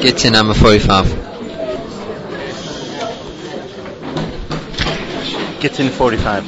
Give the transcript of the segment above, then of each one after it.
Gittin number 45. Gittin 45.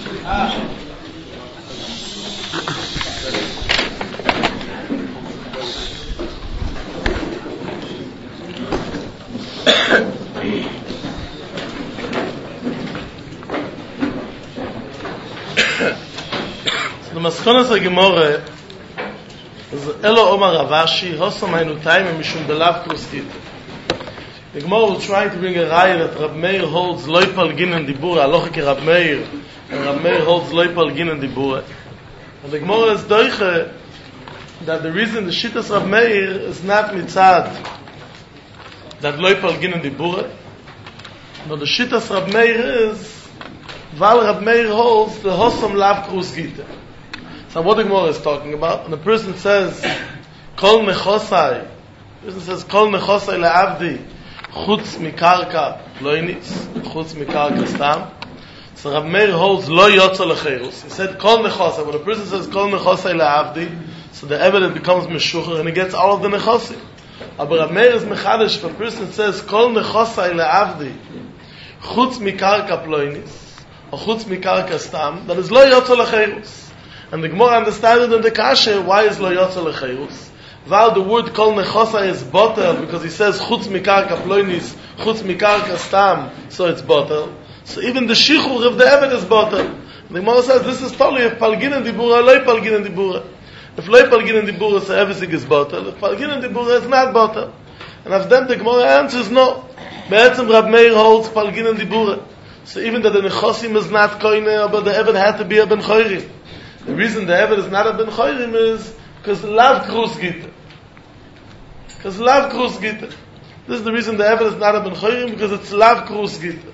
The Maskonas HaGemorah is Elo Omar Ravashi, Hossa Meinu Taim Mishum Belav Kruskit. The Gemara was trying to bring a raya that Rab Meir holds Loipal Gin and Dibura, Alochike Rab Meir, and Rab Meir holds Loipal Gin and Dibura. And the Gemara is doiche that the reason the Shittas Rab Meir is not mitzad that Loipal Gin and Dibura, but the Shittas Rab Meir is Val Rab Meir holds the Hossam Lav Kruskit. So what the Gemara is talking about, and the person says, Kol Nechosai, the person says, Kol Nechosai le'avdi, Chutz mikarka ploinis, Chutz mikarka stam. So Rab Meir holds Lo Yotza lecherus. He said, Kol Nechosai. When the person says, Kol Nechosai le'avdi, so the evidence becomes Meshucher, and he gets all of the Nechosim. But Rab Meir is Mechadish, if a person says, Kol Nechosai le'avdi, Chutz mikarka ploinis, or Chutz mikarka stam, that is Lo Yotza lecherus. And the Gemara understands in the Kasha, why is Lo Yotza lecherus? While the word Kol Nechosai is botel, because he says Chutz mikarka ploinis, Chutz mikarka stam, so it's botel. So even the Shichur of the Eved is botel. The Gemara says this is totally if Palgin and Dibura, Lo Palgin and Dibura. If Lo Palgin and Dibura, so everything is botel. If Palgin and Dibura is not botel. And after that the Gemara answers no. Be'etzem Rab Meir holds Palgin and Dibura. So even that the Nechosim is not koine, but the Eved had to be a Ben Choyrim. The reason the Eved is not a Ben Choyrim is because Lav Kruz Gita. Because Lav Kruz Gita. This is the reason the Eved is not a Ben Choyrim, because it's Lav Kruz Gita.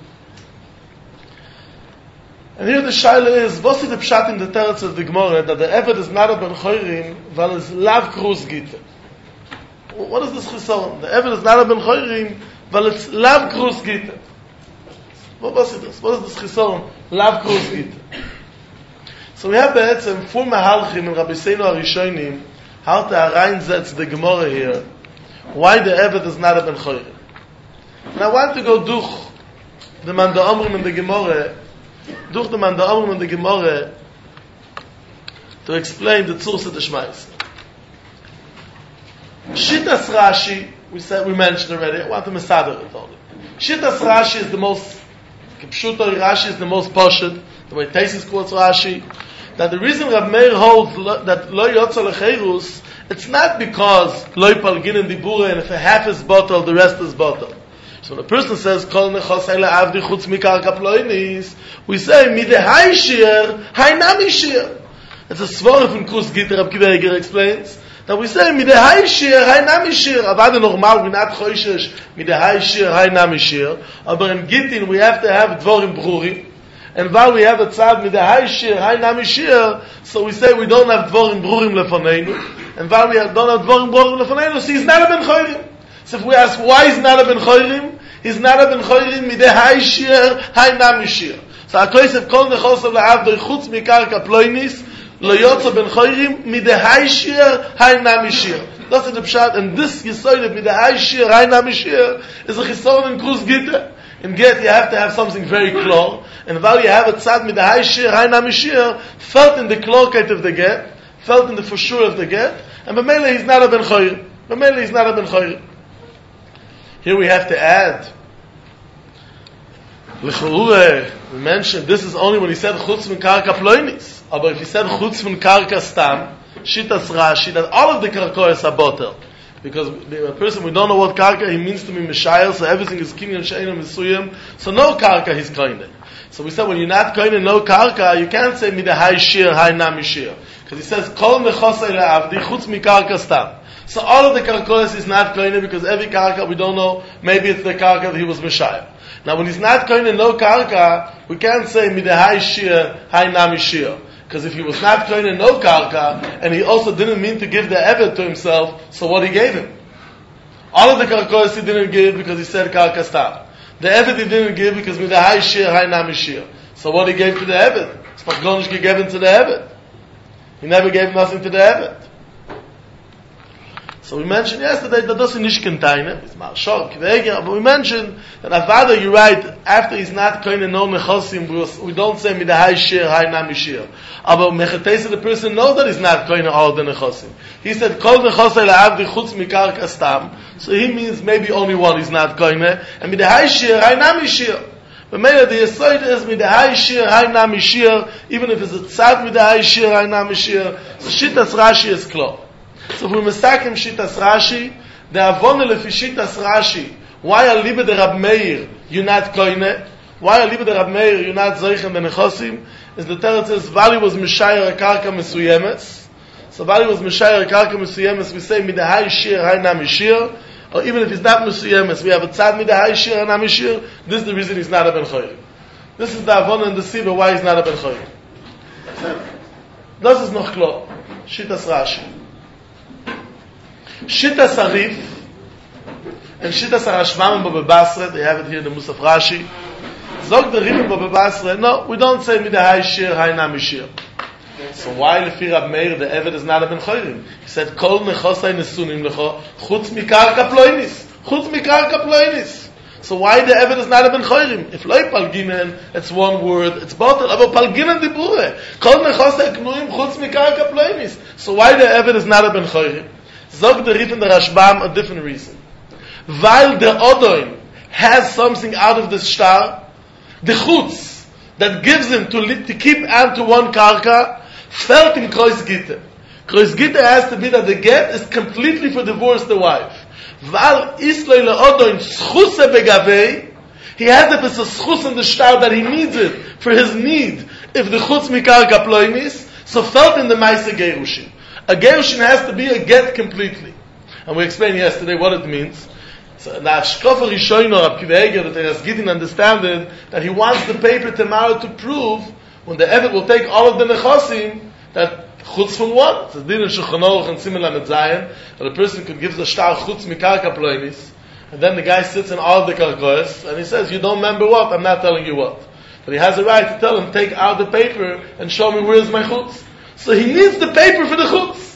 And here the Shaila is, what's the Pshat in the Teretz of the Gemara, that the Eved is not a Ben Choyrim, but it's Lav Kruz Gita. What is this Chisaron? The Eved is not a Ben Choyrim, but it's Lav Kruz Gita. What is this? What is this Chisaron? Lav Kruz Gita. So we have be'etzem four mahalchim in Rabbi Seinu Arishonim how to reinsetz the Gemara here, why the Eved is not a Ben Choyrim. And I want to go duch the Manda Omrim in the Gemara, to explain the Tzur D'Shmais. Shittas Rashi, we mentioned already, I want to mesader it only. Shittas Rashi is the most, Kipshuto Rashi is the most poshut, the way Taisis quotes Rashi, that the reason Rab Meir holds that Lo Yotza lecherus, it's not because Lo Palgin and Dibura, and if a half is bottle, the rest is bottle. So when a person says Kol Nechosai le'avdi chutz mikarka ploinis, we say Midehai shir, Hainami shir. It's a svara from Kruz Gita, Rab Kiva Eger explains, that we say Midehai shir, Hainami shir. Avada normal, we're not choishesh Midehai shir, Hainami shir. But in Gittin we have to have Dvorim Brurim. And while we have a tzad Midehai shir, Hainami shir, so we say we don't have Dvorim Brurim lefoneinu. And while we don't have Dvorim Brurim lefoneinu, so he's not a Ben Choyrim. So if we ask why he's not a Ben Choyrim, he's not a Ben Choyrim Midehai shir, Hainami shir. So HaKoysev Kol Nechosav le'avdoi chutz mikarka ploinis, Lo Yotza Ben Choyrim Midehai shir, Hainami shir. That's the pshat, and this Yisoid of Midehai shir, Hainami shir is a chisaron in Kruz Gita. In Get, you have to have something very clear. And while you have a tzad Midehai shir, Hainami shir, felt in the klorkeit of the Get, felt in the for sure of the Get, and B'meileh he's not a Ben Choyrim. B'meileh he's not a Ben Choyrim. Here we have to add, L'chorure, we mentioned, this is only when he said Chutz min Karka Ploinis. But if he said Chutz min Karka Stam, Shittas Rashi, that all of the Karkois are botel. Because a person, we don't know what Karka he means to be Mishayel, so everything is Kinyan She'ena Misuyim, so no Karka he's koine. So we said when you're not koine, no Karka, you can't say Midehai shir, Hainami shir. Because he says, Kol Nechosai le'avdi, Chutz min Karka Stam. So all of the Karkois is not koine, because every Karka, we don't know, maybe it's the Karka that he was Mishayel. Now when he's not koine, no Karka, we can't say Midehai shir, Hainami shir. Because if he was not koine no karka, and he also didn't mean to give the evet to himself, so what he gave him? All of the karkois he didn't give because he said karka stam. The evet he didn't give because with the high shir, high nami shir. So what he gave to the evet? It's Pachglonish given to the evet. He never gave nothing to the evet. So we mentioned yesterday that doesn't nicht contain it's Marshal Kveger, but we mentioned that Avada, you're right, after he's not kind of no Nechosim, we don't say Midahai Shir, Hai Namishir. But Mechatesa, the person knows that he's not kind of all the Nechosim. He said, Kol Nechosai La'avdi Chutz Mikar Kastam. So he means maybe only one is not kind of, and Midahai Shir, Hai Namishir. But maybe the Yesod is Midahai Shir, Hai Namishir, even if it's a Tzad Midahai Shir, Hai Namishir, so Shittas Rashi is clear. So if we mistaken Shittas Rashi, the Avon lefi Shittas Rashi, why are Liebe der Rab Meir, you're not koine? Why are Liebe der Rab Meir, you're not Zeichen ben Nechosim? Is the Teretz says, Vali was Mishayar Karka Mesuyemes. So Vali was Mishayar Karka Mesuyemes, we say, Midahai Shir, Hai Namishir, or even if it's not Mesuyemes, we have a Tzad Midahai Shir, Hai Namishir, this is the reason he's not a Ben Choyim. This is the Avon and the Siva, why he's not a Ben Choyim. Das ist noch klar. Shittas Rashi. Shittas Arif and Shittas Arashvam and Baba Basra, they have it here in the Musaf Rashi. Zog the Rif and Baba Basra, no, we don't say Midahai Shir, Hai Namishir. So why Lefi Rab Meir, the Eved is not a Ben Choyrim? He said, Kol Nechosai Nesunim Lecho, Chutz Mikarka Ploinis. Chutz Mikarka Ploinis. So why the Eved is not a Ben Choyrim? If Loi Palginen, it's one word, it's bottle, aber Palginen Dibure. Kol Nechosai Knuim, Chutz Mikarka Ploinis. So why the Eved is not a Ben Choyrim? Zog the Rif and the Rashbam a different reason. While the Odoin has something out of the star, the chutz that gives him to keep on to one karka felt in Krois Gitte. Krois Gitte has to be that the get is completely for divorce the wife. While Isloi le Odoin schuse begavei, he has a piece of schus in the star that he needs it for his need. If the chutz mikarka ploimis, so felt in the Maise Gerushin. A gerushin has to be a get completely. And we explained yesterday what it means. So the Ashkofa Rishoino of Kiva Eger, that has given understanding that he wants the paper tomorrow to prove when the Eved will take all of the Nechosim that chutz from one. It's a din in Shulchan Aruch and Simon Lamed Zayin that a person could give the star chutz mikarka ploinis, and then the guy sits in all the karkois and he says, you don't remember what? I'm not telling you what. But he has a right to tell him, take out the paper and show me where's my chutz. So he needs the paper for the chutz.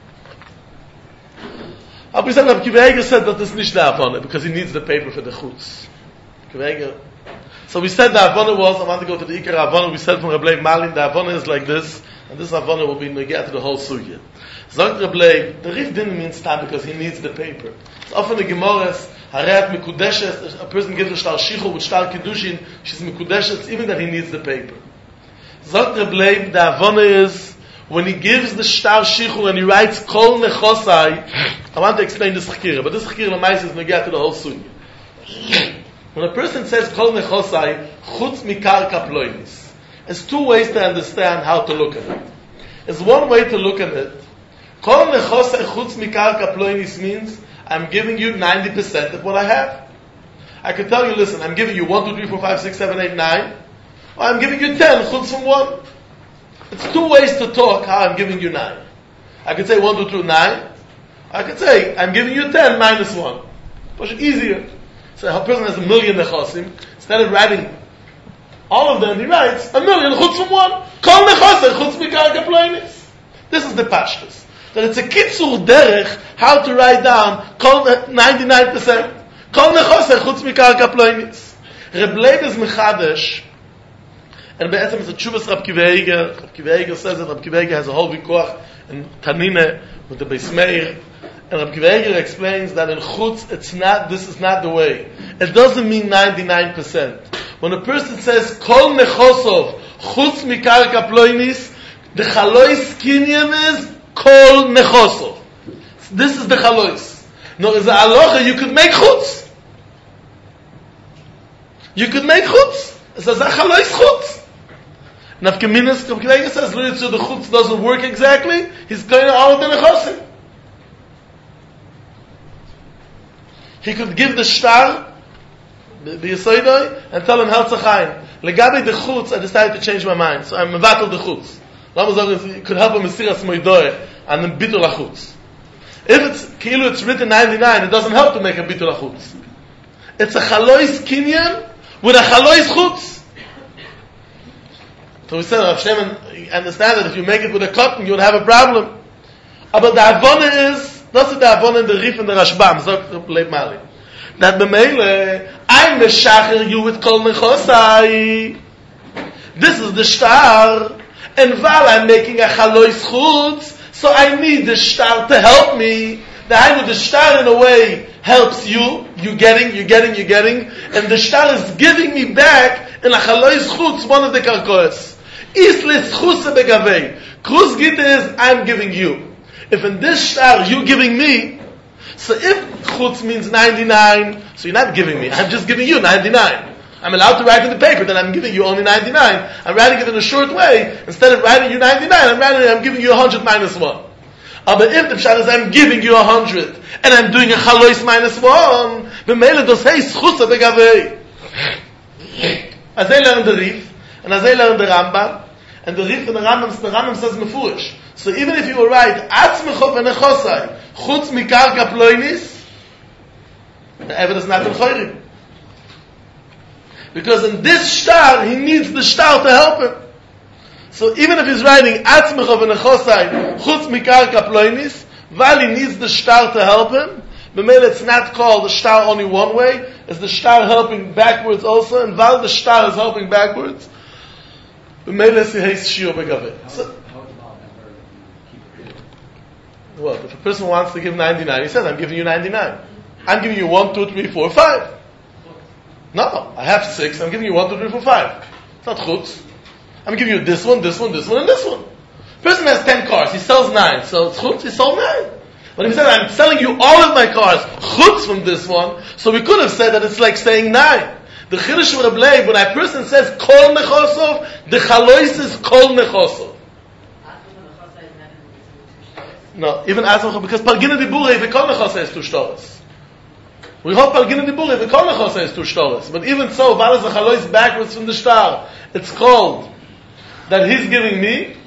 Rabbi Kiva Eger said that this is nicht the Avona because he needs the paper for the chutz. Kiva Eger. So we said the Avona was, I want to go to the Ikar Avona, we said from Rabbi Malin, the Avona is like this, and this Avona will be negate to the whole sugya. Zog Rabbi, the Rif didn't mean time because he needs the paper. It's often the Gemores, Hareat Mikudeshes, a person gives a shtar shichur with shtar kiddushin, she's Mikudeshes, even that he needs the paper. Zog Rabbi, the Avona is, when he gives the shtar shichur and he writes Kol Nechosai, I want to explain this chikira, but this chikira l'mais is negate to the whole sugya. When a person says Kol Nechosai, Chutz Mikarka Ploinis, there's two ways to understand how to look at it. There's one way to look at it. Kol Nechosai Chutz Mikarka Ploinis means I'm giving you 90% of what I have. I could tell you, listen, I'm giving you 1, 2, 3, 4, 5, 6, 7, 8, 9, or I'm giving you 10, chutz from 1. It's two ways to talk how I'm giving you 9. I could say 1, 2, 3, 9. I could say I'm giving you 10 minus 1. Push it easier. So a person has 1,000,000 nechosim. Instead of writing all of them, he writes 1,000,000 chutz from 1. Kol nechosim chutz mikarka ploinis. This is the pashtus. That it's a kitzur derech how to write down kol 99%. Kol nechosim chutz mikarka ploinis. Reb Leib is mechadesh. And be'etzem it's a tshuvas Rab Kiva Eger. Rab Kiva Eger says that Rab Kiva Eger has a whole vikoach in Tanine with the Beis Meir. And Rab Kiva Eger explains that in chutz, this is not the way. It doesn't mean 99%. When a person says, Kol nechosov, chutz mikarka ploinis, the chalois kinyan is Kol nechosov. This is the chalois. No, as a aloha, you could make chutz. You could make chutz. It says, a chalois chutz. Nafkeminis, Rab Kiva Eger says, the chutz doesn't work exactly. He's going to all of the nechosim. He could give the shtar, the Yesoidoi, and tell him Heltz HaChaim. Legabi the chutz, I decided to change my mind. So I'm mevatel the chutz. You could help him Mesiras Moidoeh and then bitul achutz. If it's written 99, it doesn't help to make a bitul achutz. It's a chalois kinyan with a chalois chutz. So we said, Rav Shneman, you understand that if you make it with a cotton, you would have a problem. But the avona is Das ist der Avon in der Rief in der Rashbam, sagt Leib Mali. That b'meile, I'm the shacher you with kol nechosai. This is the star, and while I'm making a chalois chutz, so I need the star to help me. The star in a way helps you getting, and the star is giving me back in a chalois chutz, one of the karkoes. Islis chutz begavei. Kruz gite is, I'm giving you. If in this star you giving me, so if chutz means 99, so you're not giving me, I'm just giving you 99. I'm allowed to write in the paper that I'm giving you only 99. I'm writing it in a short way. Instead of writing you 99, I'm giving you 100 minus 1. But if the pshat is I'm giving you 100, and I'm doing a chalois minus 1, b'meile dos hey schutza begavei. As they learn the Rif, and as they learn the Rambam, and the Rif and the Rambam says mefurish. So even if you will write atzmecho v'nechosai, chutz mikarka ploinis, the evidence is not in choirim. Because in this star, he needs the star to help him. So even if he's writing atzmecho v'nechosai, chutz mikarka ploinis, while he needs the star to help him, b'meile it's not called the star only one way, it's the star helping backwards also, and while the star is helping backwards, b'meile it's heis shiur begaveh. So, well, if a person wants to give 99, he says, I'm giving you 99. I'm giving you 1, 2, 3, 4, 5. No, I have 6, I'm giving you 1, 2, 3, 4, 5. It's not chutz. I'm giving you this one, and this one. The person has 10 cars, he sells 9, so it's chutz, he sold 9. When he said, I'm selling you all of my cars, chutz from this one, so we could have said that it's like saying 9. The Chiddush of Reb Leib, when a person says kol nechosov, the chalois is kol nechosov. No, even Atzmecha, because Palgina Dibure, the kol nechosov is 2 shtoros. We hope Palgina Dibure, the kol nechosov is 2 shtoros. But even so, while the chalois backwards from the star, it's called that he's giving me.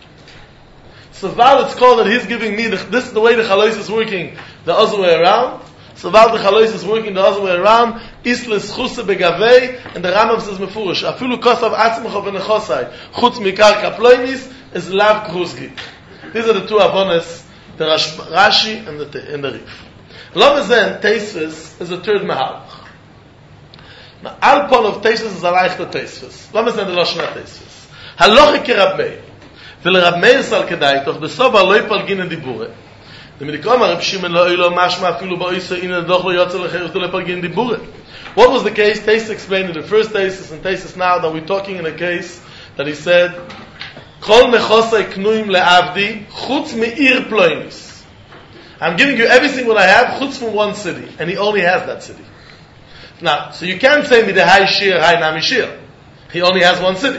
So while it's called that he's giving me, this is the way the chalois is working, the other way around. So while the chalois is working the other way around, isles chuse begavei, and the Rambam says mefurish, afilu kosav atzmecha v'nechosai, chutz mikar kaploinis, is lav kruzgi. These are the two avonas, the Rashi and the Rif. Lomazan, Teisvis, is the third mahalach. Now, Alpon of Teisvis is a leichter Teisvis. Lomazan, the Loshna Teisvis. Haloche ki Rab Meir. Vil Rab Meir sal kedai, toch besov aloi palgin in dibure. The Medikom Rab Shimon lo ilo mashma afilu ba'isa ina doch lo yotzel lecherus to le palgin in dibure. What was the case? Teisvis explained in the first Teisvis and Teisvis now that we're talking in a case that he said, Kol nechosai knuim le'avdi, chutz me'ir ploinis. I'm giving you everything what I have, chutz from one city. And he only has that city. Now, so you can't say me the hai shir, hai nami shir. He only has one city.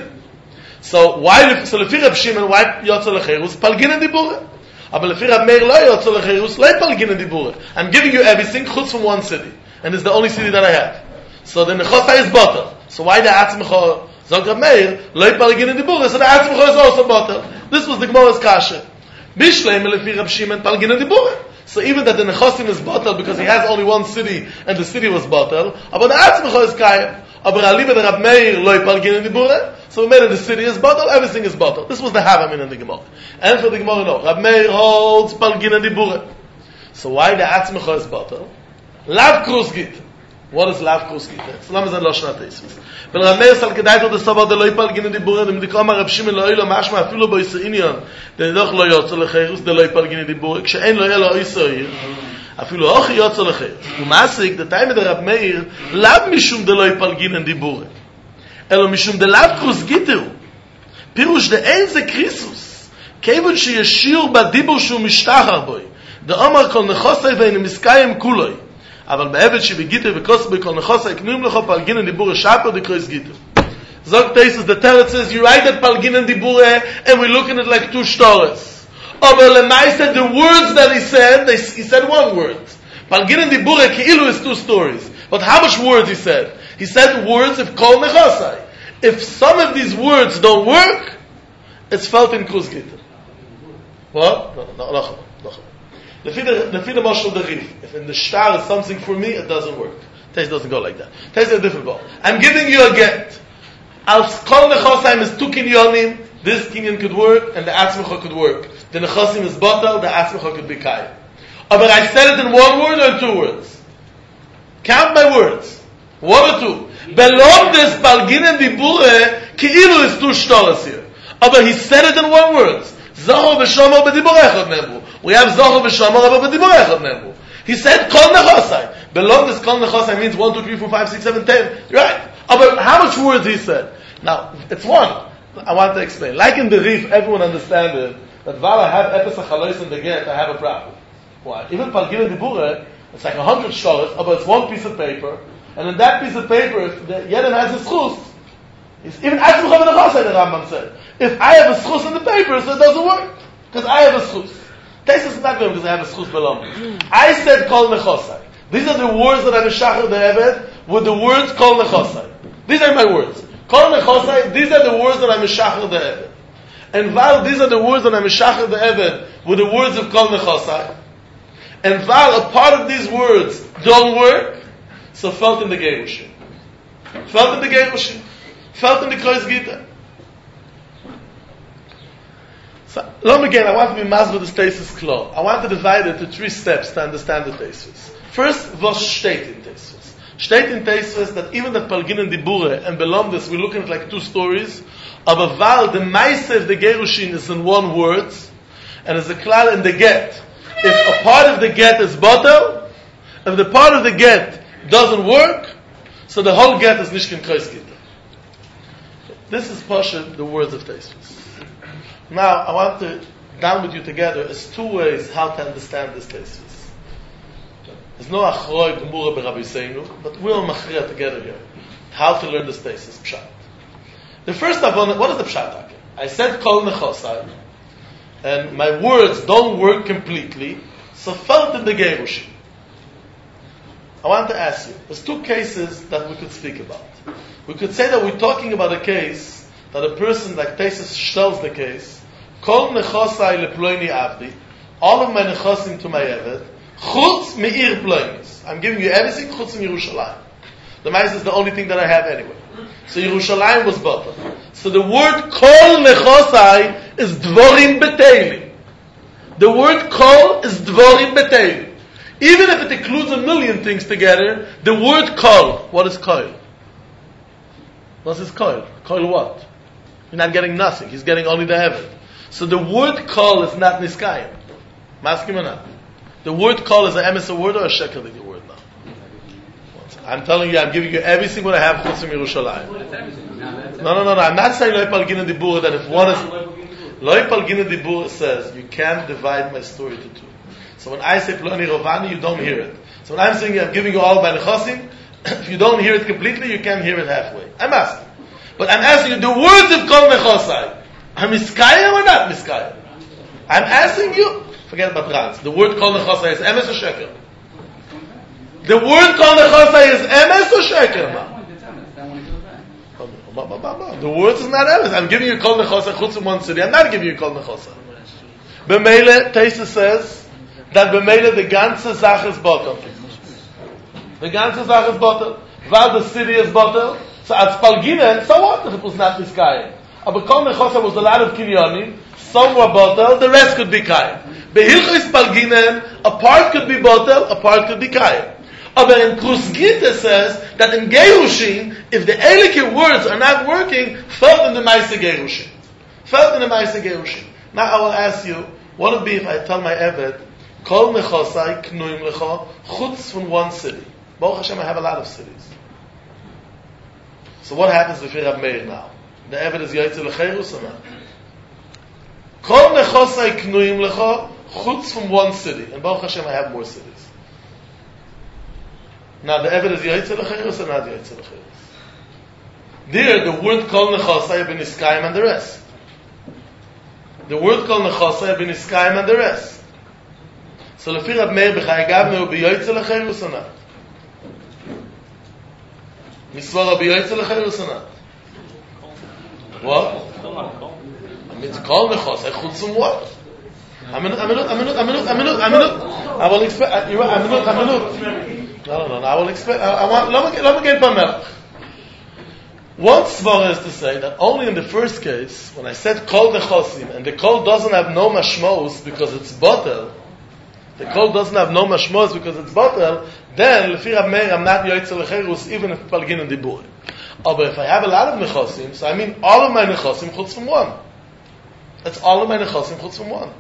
So why, so lefi Rab Shimon, why yotzel lecherus? Palgin and dibure. Aber lefi Rab Meir lo yotzel lecherus, lo palgin and dibure. I'm giving you everything, chutz from one city. And it's the only city that I have. So the nechosai is bottle. So why the atzmecha? Zog Rab Meir, lo palgin and dibure, so the atzmecha is also bottle. This was the Gemara's kasha. Bishleim lefi Rab Shimon, palgin and dibure. So even that the nechosim is bottle because he has only one city and the city was bottle, but the atzmecha is kayem. Aber aliba the Rab Meir lo palgin and dibure. So we made it the city is bottle, everything is bottle. This was the havamin in the Gemara. And for the Gemara, no. Rab Meir holds palgin and dibure. So why the atzmecha is bottle? Lav kruz git. What is lav kruz git? So lama zan lo shnat eisvis. But Rab Meir sal kedai to the sabah de lo palgin and dibure. The Medikom Rab Shimon lo ilo mashma afilu bo yisa inyan. The doch lo yotzel lecherus de lo palgin and dibure. Kshe'en lo elo yisa afilu och yotzel lecherus. Umasik, the time of the Rab Meir, lav mishum de lo palgin and dibure. Elo mishum de lav kruz giteu. Pirush de ein ze krisus. Kevon she yeshir badibur shu mishtachar boy. The Omar kol nechosai ve'in miskayim kuloi. אבל בעבד שבגיטר וקוסו בכל נכוסה יקנויים לך פלגין דיבורה שפר דקרויס גיטר. Zog Teisus, the Torah says, you write that palgin and dibure, and we look at it like 2 shtoros. But Lemai said the words that he said, he said 1 word. Palgin and dibure keilu is 2 stories. But how much words he said? He said words of kol nechosai. If some of these words don't work, it's felt in kruz gitter. What? No. The Mashal the Rif. If in the star is something for me, it doesn't work. Taste doesn't go like that. Taste is a different ball. I'm giving you a get. Als kol nechosim is 2 kinyonim, this kinyon could work, and the atzmecha could work. The nechosim is bottle, the atzmecha could be kaya. But I said it in one word or in two words? Count my words. One or two. Belom des Balginen Dibure Ki'ilu is two shtoras here. But he said it in one word. Zohar v'Shamar b'dibur echad nemru. We have Zohar v'Shamar but b'dibur echad nemru. He said Kol Nechosai. Belom des Kol Nechosai means 1, 2, 3, 4, 5, 6, 7, 10. Right. But how much words he said? Now, it's one. I want to explain. Like in the Rif, everyone understands it, that while I have Epes HaChalois in the get, I have a problem. Why? Even Palgina Dibure, it's like 100 shtoras, but it's one piece of paper, and in that piece of paper, if the Yedem has a schus, it's even Atzmucha v'Nechosai, the Rambam said. If I have a schus in the paper, so it doesn't work. Because I have a schus. Tesis is not going because I have a schus belong. I said Kol Nechosai. These are the words that I Meshachar the Eved with the words Kol Nechosai. These are my words. Kol Nechosai, these are the words that I Meshachar the Eved. And while these are the words that I Meshachar the Eved with the words of Kol Nechosai, and while a part of these words don't work, so felt in the Gerushin. Felt in the Gerushin. Felt in the Kreuz Gita. So, long again, I want to be mazed with the Tesis Klo. I want to divide it to 3 steps to understand the Tesis. First, was steht in Tesis. Steht in Tesis that even the Palginen Dibure and Belomdes, we're looking at like 2 stories, aber while the Meise of the Gerushin is in one word, and is a klal in the get, if a part of the get is botel, if the part of the get doesn't work, so the whole get is nishkin kreis gita. This is Pasha, the words of Tesis. Now, I want to down with you together as 2 ways how to understand this Tesis. There's no achroi gemura b'Rabbi Seinu, but we'll machria together here. How to learn this Tesis, pshat. The first Avon, what is the pshat? I said Kol Nechosai, and my words don't work completely, so felt in the Gerushin. I want to ask you, there's 2 cases that we could speak about. We could say that we're talking about a case that a person like Tesis tells the case, Kol Nechosai leploini avdi, all of my nechosim to my eved, chutz me'ir ploinis. I'm giving you everything chutz in Yerushalayim. The mice is the only thing that I have anyway. So Yerushalayim was bottom. So the word Kol Nechosai is Dvorim Beteilim. The word Kol is Dvorim Beteilim. Even if it includes a million things together, the word Kol, what is Kol? What is Kol? Kol what? You're not getting nothing. He's getting only the heaven. So the word Kol is not Niskayim. Maskim or not? The word Kol is an emes word or a shekel in your word now? I'm telling you, I'm giving you everything what I have chutz from Yerushalayim. No. I'm not saying Loi Palgina Dibur that if one is Loi Palgina Dibur says you can't divide my story to 2. So when I say Ploni Rovani, you don't hear it. So when I'm saying I'm giving you all my nechosim, if you don't hear it completely, you can't hear it halfway. I'm asking. But I'm asking you, the words of Kol Nechosai, are miskayim or not miskayim? I'm asking you, forget about Rans. The word Kol Nechosai is emes or sheker? The word Kol Nechosai is emes or sheker? The words is not emes. I'm giving you Kol Nechosai chutz in one city. I'm not giving you Kol Nechosai. B'meile, Tesis says, that b'meile the ganze Sache is bottle. The ganze Sache is bottle. While the city is bottle, so as Palginen, so what if it was not this guy? But Kol Nechosai was a lot of kinyonim, some were bottle, the rest could be kayim. Behilchos Palginen, a part could be bottle, a part could be kayim. But in Kruz Gita says that in Gerushin, if the Eilike words are not working, felt in the Maise Gerushin. Felt in the Maise Gerushin. Now I will ask you, what would it be if I tell my Eved, Kol Nechosai Knuim Lecho, chutz from one city. Baruch Hashem, I have a lot of cities. So what happens if you have Meir now? The Eved is Yaitze Lecherus or not? Kol Nechosai Knuim Lecho, chutz from one city. And Baruch Hashem, I have more cities. Now the Eved is Yaitze Lecherus or not Yaitze Lecherus? There, the word Kol Nechosai ben Iskayim and the rest. The word Kol Nechosai ben Iskayim and the rest. So Lefi Rab Meir b'Chai Gavne be Yaitze Lecherus or not? Misvara be Yaitze Lecherus or not? What? I mean, it's Kol Nechosai chutz from what? A minute. I will explain. No. I will explain. Let me get Bamelach. One svara is to say that only in the first case, when I said Kol Nechosim, and the Kol doesn't have no mashmos because it's botel, the kol doesn't have no mashmos because it's botel, then lefi Rav Meir I'm not yoytze lecherus even if palgin and dibur. But if I have a lot of nechosim, so I mean all of my nechosim chutz from one. That's all of my nechosim chutz from one.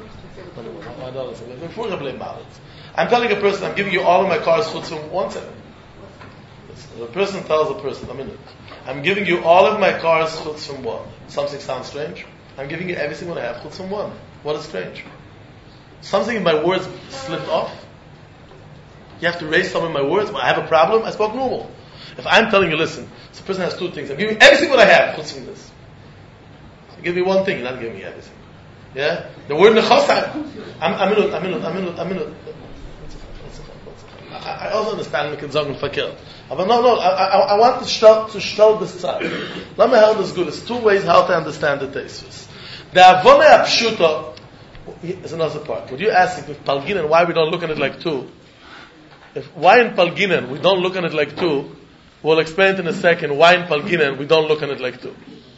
I'm telling a person, I'm giving you all of my cars chutz from one second. The person tells a person, a minute. I'm giving you all of my cars chutz from one. Something sounds strange? I'm giving you everything what I have chutz from one. What is strange? Something in my words slipped off? You have to raise some in my words. I have a problem? I spoke normal. If I'm telling you, listen, this person has two things. I'm giving you everything what I have chutz from this. So give me one thing, you're not giving me everything. Yeah? The word nechosai. I'm I also understand we can sagen verkehrt. But no, I want to stell this side. Let me help this good. There's two ways how to understand the Tosfos. The Avone Apshuta is another part. Would you ask if Palginen, why we don't look at it like two? Why in Palginen we don't look at it like two, we'll explain it in a second. Why in Palginen we don't look at it like two.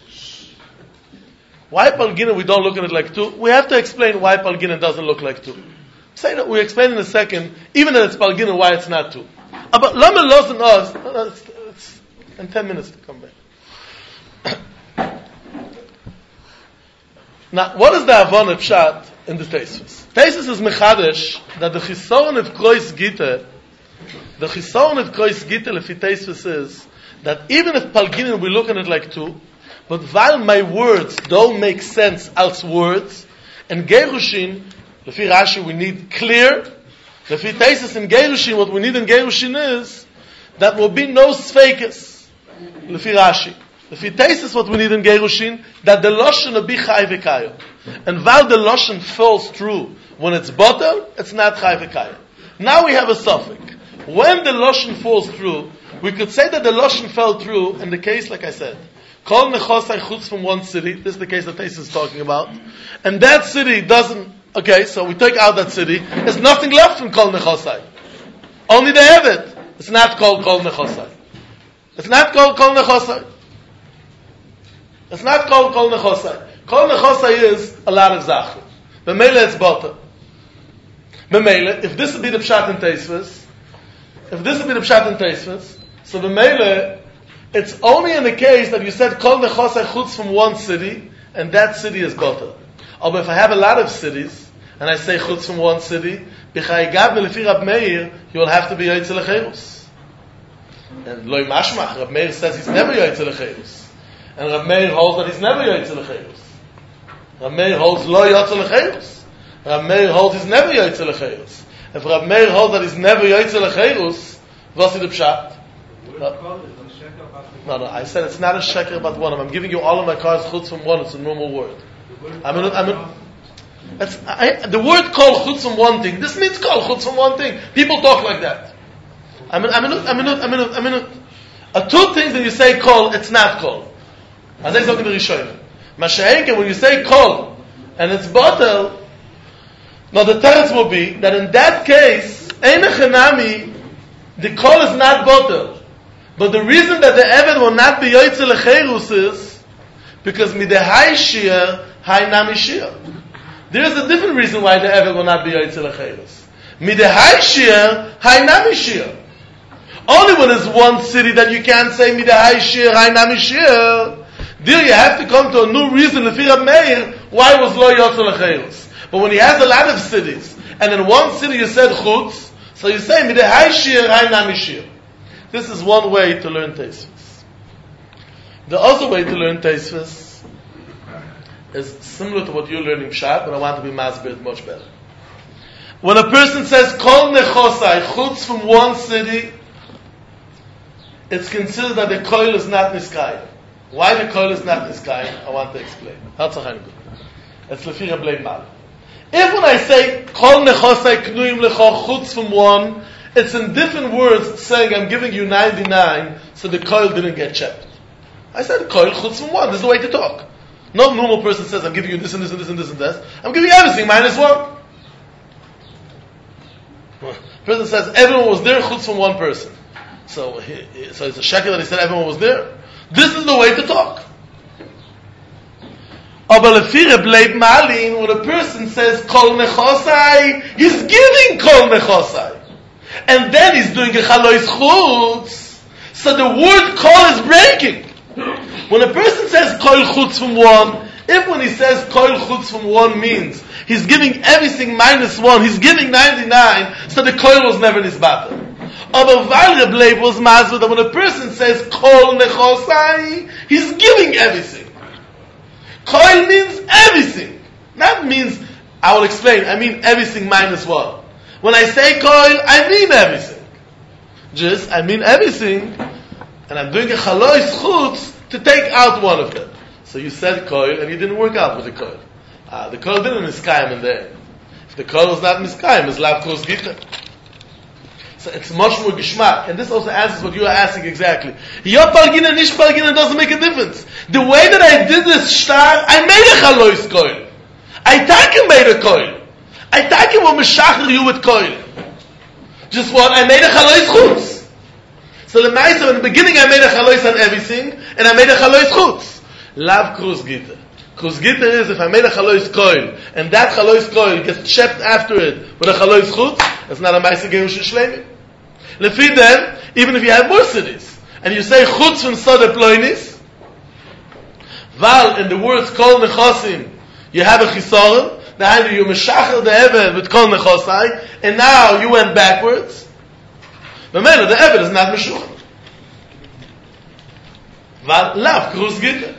Why Palginen we don't look at it like two? We have to explain why Palginen doesn't look like two. Say that we explain in a second, even that it's Palginen, why it's not two. But Lama lost in us. It's in 10 minutes to come back. Now, what is the Avon Pshat in the Tosfos? Tosfos is Mechadish that the Chisoron of Krois Gita, lefi Tosfos is that even if Palginen we look at it like two, but while my words don't make sense as words, and Gerushin, lefi Rashi we need clear. Lefi Tosfos in Gerushin, what we need in Gerushin is that will be no sfeikes. Lefi Rashi. Lefi Tosfos, what we need in Gerushin, that the Lashon will be chai v'kayo. And while the Lashon falls through when it's botel, it's not chai v'kayo. Now we have a suffix. When the Lashon falls through, we could say that the Lashon fell through in the case, like I said, Kol nechosai chutz from one city. This is the case that Tosfos is talking about. And that city doesn't. Okay, so we take out that city. There's nothing left from Kol Nechosai. Only the Evet. It's not called Kol Nechosai. It's not called Kol Nechosai. It's not called Kol Nechosai. Kol Nechosai is a lot of Zachar. B'meile it's Bota. B'meile, if this would be the Pshat in Tosfos, so b'meile, it's only in the case that you said Kol Nechosai chutz from one city, and that city is Bota. But if I have a lot of cities, and I say chutz from one city, b'chaygav lefi Rab Meir, you will have to be yoytze lecherus. And loy mashmach, Rab Meir says he's never yoytze lecherus. And Rab Meir holds that he's never yoytze lecherus. Rab Meir holds lo yoytze lecherus. Rab Meir holds he's never yoytze lecherus. If Rab Meir holds that he's never yoytze lecherus, what's the pshat? No, I said it's not a sheker about one. I'm giving you all of my cars chutz from one. It's a normal word. The word kol chutz from one thing. This means kol chutz from one thing. People talk like that. Two things that you say kol, it's not kol. As I said in the Rishonim. Masha'enke, when you say kol, and it's botel, now the teretz will be that in that case, ein echanami, the kol is not botel. But the reason that the Eved will not be yoytze lecherus is because midehai shir, hai nami shir. There is a different reason why the Eved will not be yoytze lecherus. Midehai shir, hai nami shir. Only when there's one city that you can't say midehai shir, hai nami shir. There you have to come to a new reason lefi Rab Meir why was lo yoytze lecherus. But when he has a lot of cities, and in one city you said chutz, so you say midehai shir, hai nami shir. This is one way to learn Tosfos. The other way to learn Tosfos is similar to what you're learning Pshat, but I want to be masbir much better. When a person says Kol Nechosai, chutz from one city, it's considered that the koil is not niskayim. Why the koil is not niskayim? I want to explain. It's lefi Rab Leib. If when I say Kol Nechosai knuim lecho chutz from one, it's in different words saying I'm giving you 99 so the coil didn't get checked. I said coil chutz from one. This is the way to talk. No normal person says I'm giving you this and this and this and this and this. I'm giving you everything minus one. The person says everyone was there chutz from one person. So it's a shekel that he said everyone was there. This is the way to talk. Aber lefire bleib malin, when a person says kol nechosai, he's giving kol nechosai. And then he's doing a chalois chutz. So the word kol is breaking. When a person says kol chutz from one, if when he says kol chutz from one means he's giving everything minus one, he's giving 99, so the kol was never nisbata. Aber weil Rebleib was mazvah that when a person says kol nechosai, he's giving everything. Kol means everything. That means, I will explain, I mean everything minus one. When I say kol, I mean everything. I mean everything, and I'm doing a chalois chutz to take out one of them. So you said kol, and you didn't work out with the kol. The kol didn't miskayim in the end. If the kol was not miskayim, it's lav kos gita. So it's much more geschmack. And this also answers what you are asking exactly. Yo pargina, nish pargina doesn't make a difference. The way that I did this shtar, I made a chalois kol. I take made a kol. I take will meshachar you with kol. Just what? I made a chalois chutz. So the ma'aser, in the beginning I made a chalois on everything, and I made a chalois chutz. Lav kruz gita. Kruz gita is if I made a chalois kol, and that chalois kol gets checked after it with a chalois chutz, it's not a ma'aser gerushin shleimim. Lefi then, even if you have more cities, and you say chutz from Sodeh Ploinis, Val in the words kol nechosim, you have a chisoron, now you meshachar the eved with kol nechosai, and now you went backwards. The man of the eved is not meshuchar. Val lav kruz gita.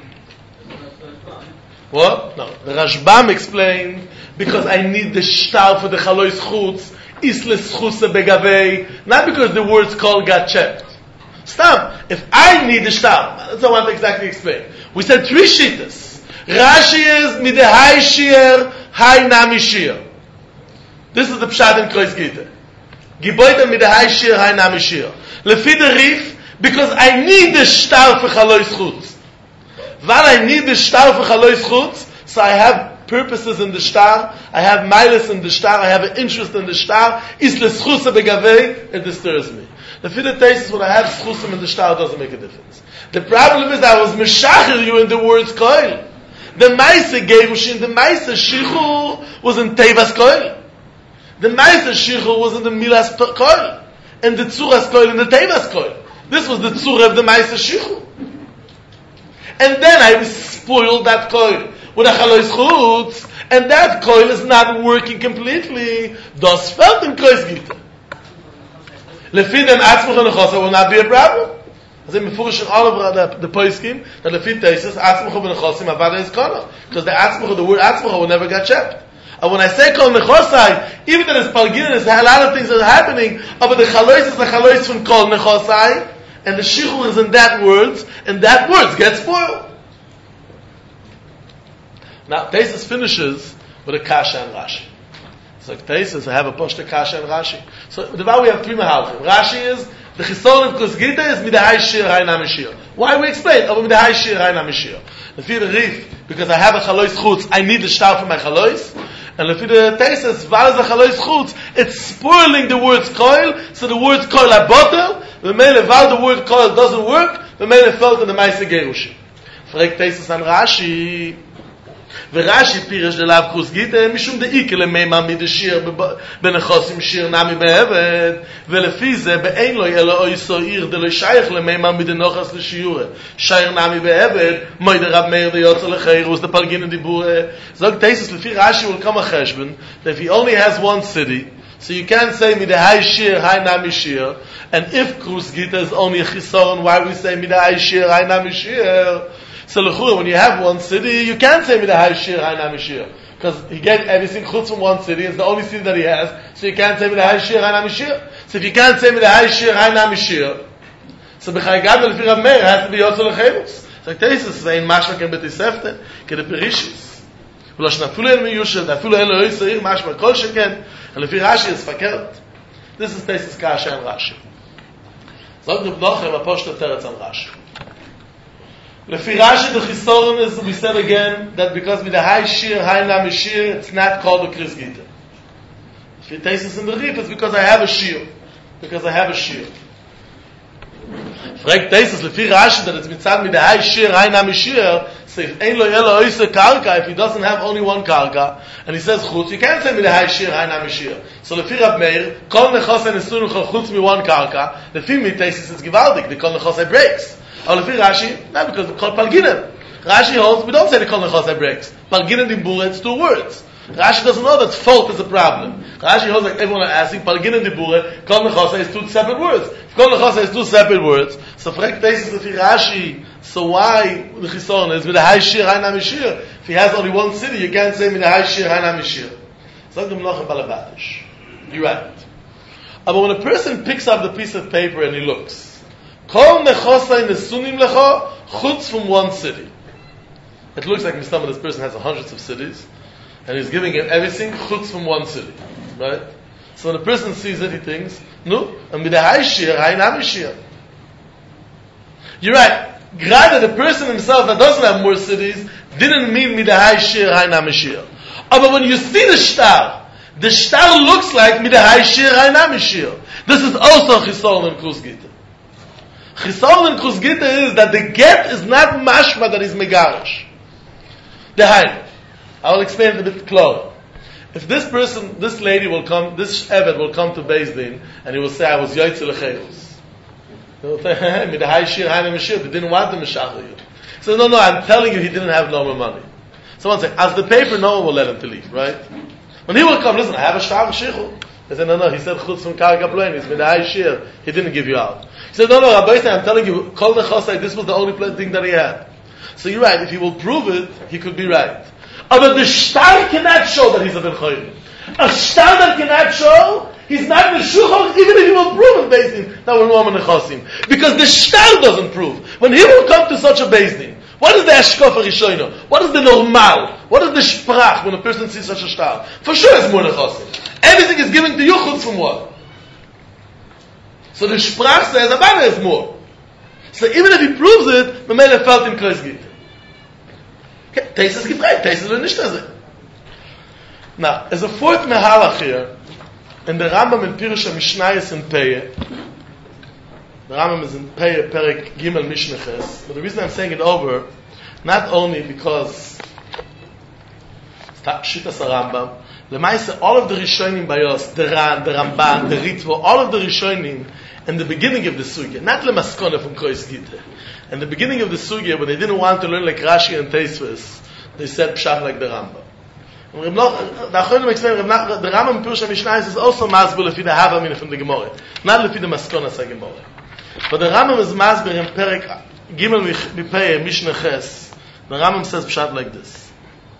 What? No. The Rashbam explained, because I need the shtar for the chalois chutz, isles chuse begavei, not because the words kol got checked. Stop. If I need the shtar, that's what I want to exactly explain. We said three shittas. Rashi is midehai shir, hai nami shir. This is the pshat in Kreuz Gita. Giboita midehai shir, hai nami shir. Lefi the Rif, because I need the shtar for chalois chutz. While I need the shtar for chalois chutz, so I have purposes in the shtar, I have milas in the shtar, I have an interest in the shtar, is l'schusa begavei, it disturbs me. The fifth taste is when I have schusim in the shtar, it doesn't make a difference. The problem is I was meshacher you in the words koil. The Maise Gerushin, the Maise Shichur was in Tevas Koil. The Maise Shichur was in the Milas Koil. And the Tzuras Koil in the Tevas Koil. This was the Tzura of the Maise Shichur. And then I spoiled that Koil with a Chalois Chutz, and that Koil is not working completely. Das felt in Kreuz Gita. Lefi dem Atzmach and Nechosa will not be a problem. As in Mefurish in all of the Poiskim, that the fit thesis, Atzmach and Nechosim, Avada is Kono. Because the Atzmach, the word Atzmach will never get checked. And when I say Kol Nechosai, even though there's Palgin, there's a lot of things that are happening, but the Chalois is the Chalois from Kol Nechosai, and the Shichur is in that words, and that words get spoiled. Now, Tesis finishes with a Kasha and Rashi. So Tesis, I have a Poshta Kasha and Rashi. So, the way we have three Mahalchim. Rashi is, the Chisol of Kreuz Gita is Midahai Shir, Hai Nami Shir. Why we explain? Over Midahai Shir, Hai Nami Shir. Lefi the Rif, because I have a Chalois Chutz, I need the shtar for my Chalois. And Lefi the Tesis, Val is a Chalois Chutz, it's spoiling the words Koil, so the words Koil are bottle, the Mele Val, the word Koil doesn't work, the Mele felt in the Maise Gerushin. Fragt Tesis an Rashi, ורש"י פירש דלאו קרוס גיטה משום דאיקה למימה מדשיר בנכוסים שיר נמי בעבד ולפי זה באין לו אלא אויסו עיר דלא שייך למימה מדנוחס לשיורה שיר נמי בעבד מוידה רב מאיר דיוצא לחיר was the פלגין דיבור זוג תייסס לפי רש"י will come a cheshbon that if he only has one city so you can't say midahai shir hai nami shir and if Kruz Gita is only a chisoron why we say midahai shir hai nami shir. So when you have one city, you can't say Midahai Shir, Hai Nami Shir. Because he gave everything chutz from one city, it's the only city that he has, so you can't say Midahai Shir, Hai Nami Shir. So if you can't say Midahai Shir, Hai Nami Shir, so B'chai Gad Lefi Rav Meir has to be Yotzel L'Cheirus. So like Tesis, saying Mashma Ken Betisefte, Ke the Perishis. V'lo Shnafilu El Miyushev, Afilu El Oiso Ir, Mashma Kol Sheken, and Lefi Rashi is Fakert. This is Tesis Kasha and Rashi. Zog Reb Nochem, Aposhta Teretz on Rashi. Lefi Rashi, the Chisoron is, we said again, that because with the high shir, high nami shir, it's not called a Kreuz Gita. If it tastes in the Rif, it's because I have a shir. Because I have a shir. Fragt Teisus, lefi Rashi, that it's mitzad mit der Hai Shir, Hai Namishir, so if ein lo yelo oise karka, if he doesn't have only one karka, and he says chutz, you can't say mit der Hai Shir, Hai Namishir. So lefi Rab Meir, kol nechosai nesun chutz mi one karka, lefi mit Teisus it's givaldik, the kol nechosai breaks. Or lefi Rashi, not because kol palginen. Rashi holds, we don't say the kol nechosai breaks. Palginen dibura, it's 2 words. Rashi doesn't know that fault is a problem. Rashi holds like everyone are asking, Palgin and Dibure, Kol Nechosai is 2 separate words. If Kol Nechosai is 2 separate words, so fragt Teisus if Rashi, so why the Chison is with the Hai Shir, Hai Namishir? If he has only one city, you can't say with the Hai Shir, Hai Namishir. So I'm not balabatish. You're right. But when a person picks up the piece of paper and he looks, Kol Nechosai Nesunim Lecho, Chutz from one city. It looks like Mr. this person has hundreds of cities. And he's giving him everything chutz from one city, right? So when a person sees it, he thinks, no, and with the Hai Shir, Hai Namishir. You're right. Rather, the person himself that doesn't have more cities didn't mean with the Hai Shir, Hai Namishir. But when you see the shtar looks like with the Hai Shir, Hai Namishir. This is also Chisol and Kruz Gita. Chisol and Kruz Gita is that the get is not mashma that is megarish. The Hai. I will explain it a bit clearer. If this lady will come, this Eved will come to Beis Din, and he will say, I was Yoitze Lecheirus. He will say, with the Hai Shir, Hai Namishir, they didn't want to Meshachar you. He says, no, I'm telling you, he didn't have no more money. Someone say, as the paper, no one will let him to leave, right? When he will come, listen, I have a Shtar Meshichu. They say, no, he said, Chutz from Karka Ploinis, with the Hai Shir, he didn't give you out. He said, no, Rabbi Yisrael, I'm telling you, Kol Nechosai, this was the only thing that he had. So you're right, if he will prove it, he could be right. But the shtar cannot show that he's a ben choyim. A shtar that cannot show, he's not meshuchach, even if he will prove it based in that we're woman nechosim. Because the shtar doesn't prove. When he will come to such a beis din, what is the hashkafa rishono? What is the normal? What is the sprach when a person sees such a shtar? For sure it's more nechosim. Everything is given to you chutz from what? So the sprach says, Abana is more. So even if he proves it, the Mele felt in Kreis Gita. Okay, Teisus gefragt, Teisus will nicht das. Now, there's a fourth mehalach here, in the Rambam in Pirush HaMishnayos in Peye. The Rambam is in Peye, Perek Gimel Mishneches. But the reason I'm saying it over, not only because it's Shitas HaRambam, Lemaise, all of the Rishonim Bayos, the Ran, the Ramban, the Ritvo, all of the Rishonim, in the beginning of the Sugya, not Lemaskona from Kreis Gita. In the beginning of the Sugya, when they didn't want to learn like Rashi and Teisves, they said Pshach like the Rambam. The Rambam in Pirush HaMishnayos is also masbul lefi the Havamina from the Gemara, not lefi the Maskonas HaGemara. But the Rambam is masbul in Perek Gimel Mipei Mishnah Ches. The Rambam says Pshat like this: